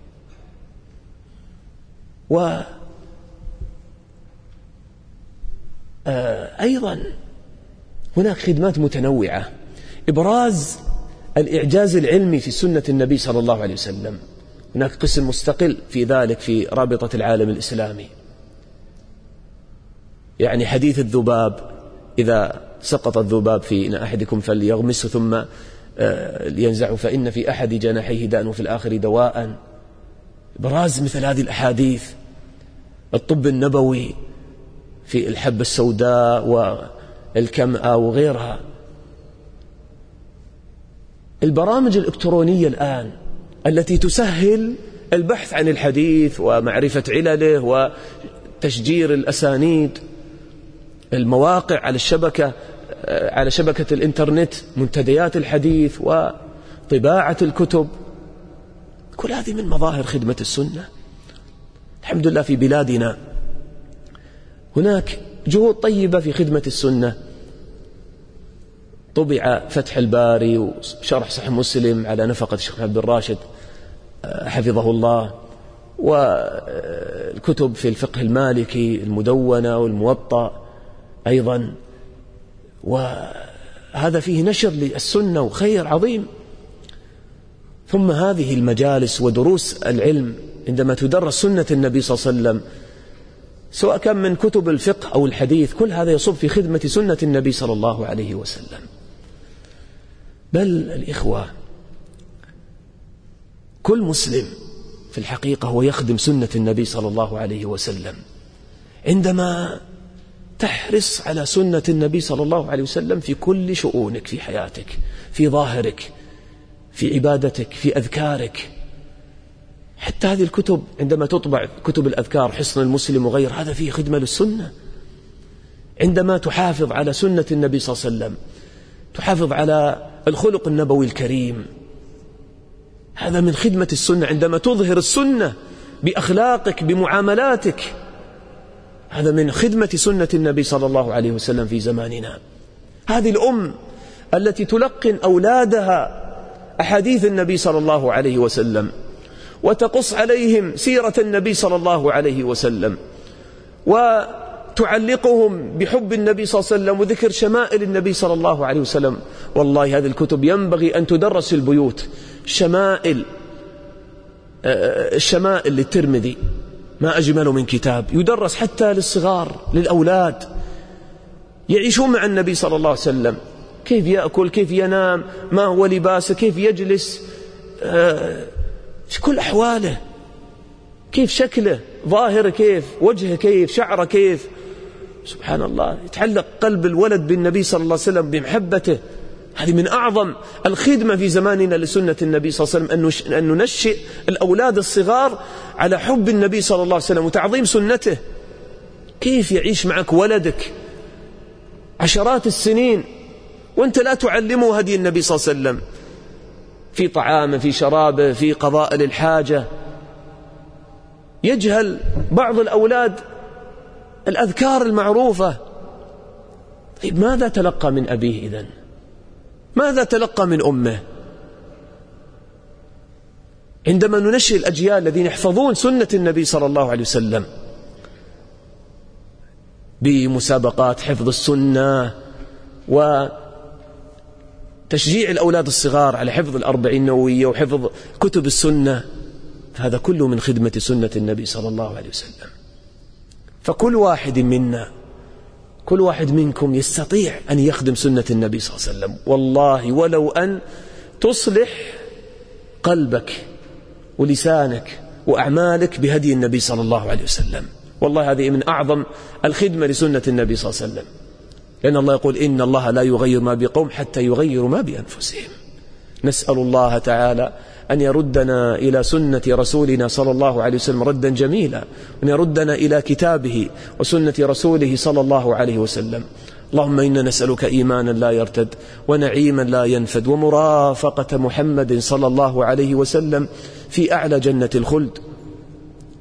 أيضا هناك خدمات متنوعة، إبراز الإعجاز العلمي في سنة النبي صلى الله عليه وسلم، هناك قسم مستقل في ذلك في رابطة العالم الإسلامي. يعني حديث الذباب، إذا سقط الذباب في إن أحدكم فليغمسه ثم لينزعه فإن في أحد جناحيه داء وفي الآخر دواء. إبراز مثل هذه الأحاديث. الطب النبوي في الحبة السوداء والكمأة وغيرها. البرامج الإلكترونية الآن التي تسهل البحث عن الحديث ومعرفة علله وتشجير الأسانيد، المواقع على شبكة الإنترنت، منتديات الحديث وطباعة الكتب، كل هذه من مظاهر خدمة السنة. الحمد لله في بلادنا هناك جهود طيبة في خدمة السنة. طبع فتح الباري وشرح صحيح مسلم على نفقة الشيخ عبد الراشد حفظه الله، والكتب في الفقه المالكي المدونة والموطأ أيضا، وهذا فيه نشر للسنة وخير عظيم. ثم هذه المجالس ودروس العلم عندما تدرس سنة النبي صلى الله عليه وسلم، سواء كان من كتب الفقه أو الحديث، كل هذا يصب في خدمة سنة النبي صلى الله عليه وسلم. بل الإخوة، كل مسلم في الحقيقة هو يخدم سنة النبي صلى الله عليه وسلم. عندما تحرص على سنة النبي صلى الله عليه وسلم في كل شؤونك في حياتك، في ظاهرك، في عبادتك، في أذكارك. حتى هذه الكتب عندما تطبع، كتب الأذكار، حصن المسلم وغير، هذا فيه خدمة للسنة. عندما تحافظ على سنة النبي صلى الله عليه وسلم، تحافظ على الخلق النبوي الكريم، هذا من خدمة السنة. عندما تظهر السنة بأخلاقك، بمعاملاتك، هذا من خدمة سنة النبي صلى الله عليه وسلم في زماننا. هذه الأم التي تلقن أولادها أحاديث النبي صلى الله عليه وسلم، وتقص عليهم سيرة النبي صلى الله عليه وسلم، وتعلقهم بحب النبي صلى الله عليه وسلم وذكر شمائل النبي صلى الله عليه وسلم. والله هذه الكتب ينبغي أن تدرس في البيوت. الشمائل للترمذي، ما أجمله من كتاب يدرس حتى للصغار، للأولاد، يعيشون مع النبي صلى الله عليه وسلم، كيف يأكل، كيف ينام، ما هو لباسه، كيف يجلس، كل أحواله، كيف شكله، ظاهره كيف، وجهه كيف، شعره كيف. سبحان الله، يتعلق قلب الولد بالنبي صلى الله عليه وسلم بمحبته. هذه من أعظم الخدمة في زماننا لسنة النبي صلى الله عليه وسلم، أن ننشئ الأولاد الصغار على حب النبي صلى الله عليه وسلم وتعظيم سنته. كيف يعيش معك ولدك عشرات السنين وأنت لا تعلمه هدي النبي صلى الله عليه وسلم في طعامه، في شرابه، في قضاء للحاجة. يجهل بعض الأولاد الأذكار المعروفة. طيب ماذا تلقى من أبيه إذن؟ ماذا تلقى من أمه؟ عندما ننشئ الأجيال الذين يحفظون سنة النبي صلى الله عليه وسلم بمسابقات حفظ السنة وتشجيع الأولاد الصغار على حفظ الأربعين النووية وحفظ كتب السنة، هذا كله من خدمة سنة النبي صلى الله عليه وسلم. فكل واحد منا، كل واحد منكم يستطيع أن يخدم سنة النبي صلى الله عليه وسلم. والله ولو أن تصلح قلبك ولسانك وأعمالك بهدي النبي صلى الله عليه وسلم، والله هذه من أعظم الخدمة لسنة النبي صلى الله عليه وسلم. لأن الله يقول إن الله لا يغير ما بقوم حتى يغيروا ما بأنفسهم. نسأل الله تعالى أن يردنا إلى سنة رسولنا صلى الله عليه وسلم ردا جميلا، وأن يردنا إلى كتابه وسنة رسوله صلى الله عليه وسلم. اللهم إنا نسألك إيمانا لا يرتد، ونعيما لا ينفد، ومرافقة محمد صلى الله عليه وسلم في أعلى جنة الخلد.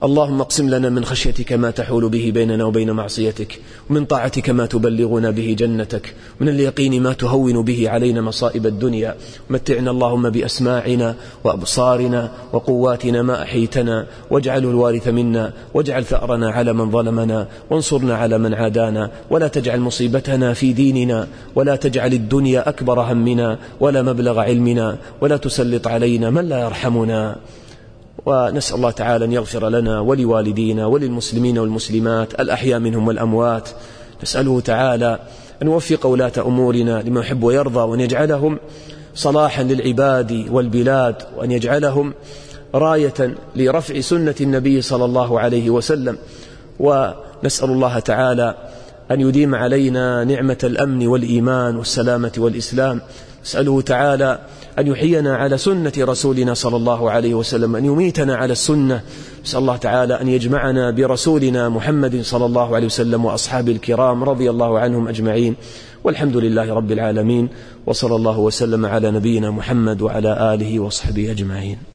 اللهم اقسم لنا من خشيتك ما تحول به بيننا وبين معصيتك، ومن طاعتك ما تبلغنا به جنتك، ومن اليقين ما تهون به علينا مصائب الدنيا. متعنا اللهم بأسماعنا وأبصارنا وقواتنا ما أحيتنا، واجعله الوارث منا، واجعل ثأرنا على من ظلمنا، وانصرنا على من عادانا، ولا تجعل مصيبتنا في ديننا، ولا تجعل الدنيا أكبر همنا ولا مبلغ علمنا، ولا تسلط علينا من لا يرحمنا. ونسأل الله تعالى أن يغفر لنا ولوالدينا وللمسلمين والمسلمات الأحياء منهم والأموات. نسأله تعالى أن يوفق ولاة أمورنا لما يحب ويرضى، وأن يجعلهم صلاحا للعباد والبلاد، وأن يجعلهم راية لرفع سنة النبي صلى الله عليه وسلم. ونسأل الله تعالى أن يديم علينا نعمة الأمن والإيمان والسلامة والإسلام. نسأله تعالى أن يحيينا على سنة رسولنا صلى الله عليه وسلم، أن يميتنا على السنة. نسأل الله تعالى أن يجمعنا برسولنا محمد صلى الله عليه وسلم وأصحابه الكرام رضي الله عنهم أجمعين، والحمد لله رب العالمين، وصلى الله وسلم على نبينا محمد وعلى آله وصحبه أجمعين.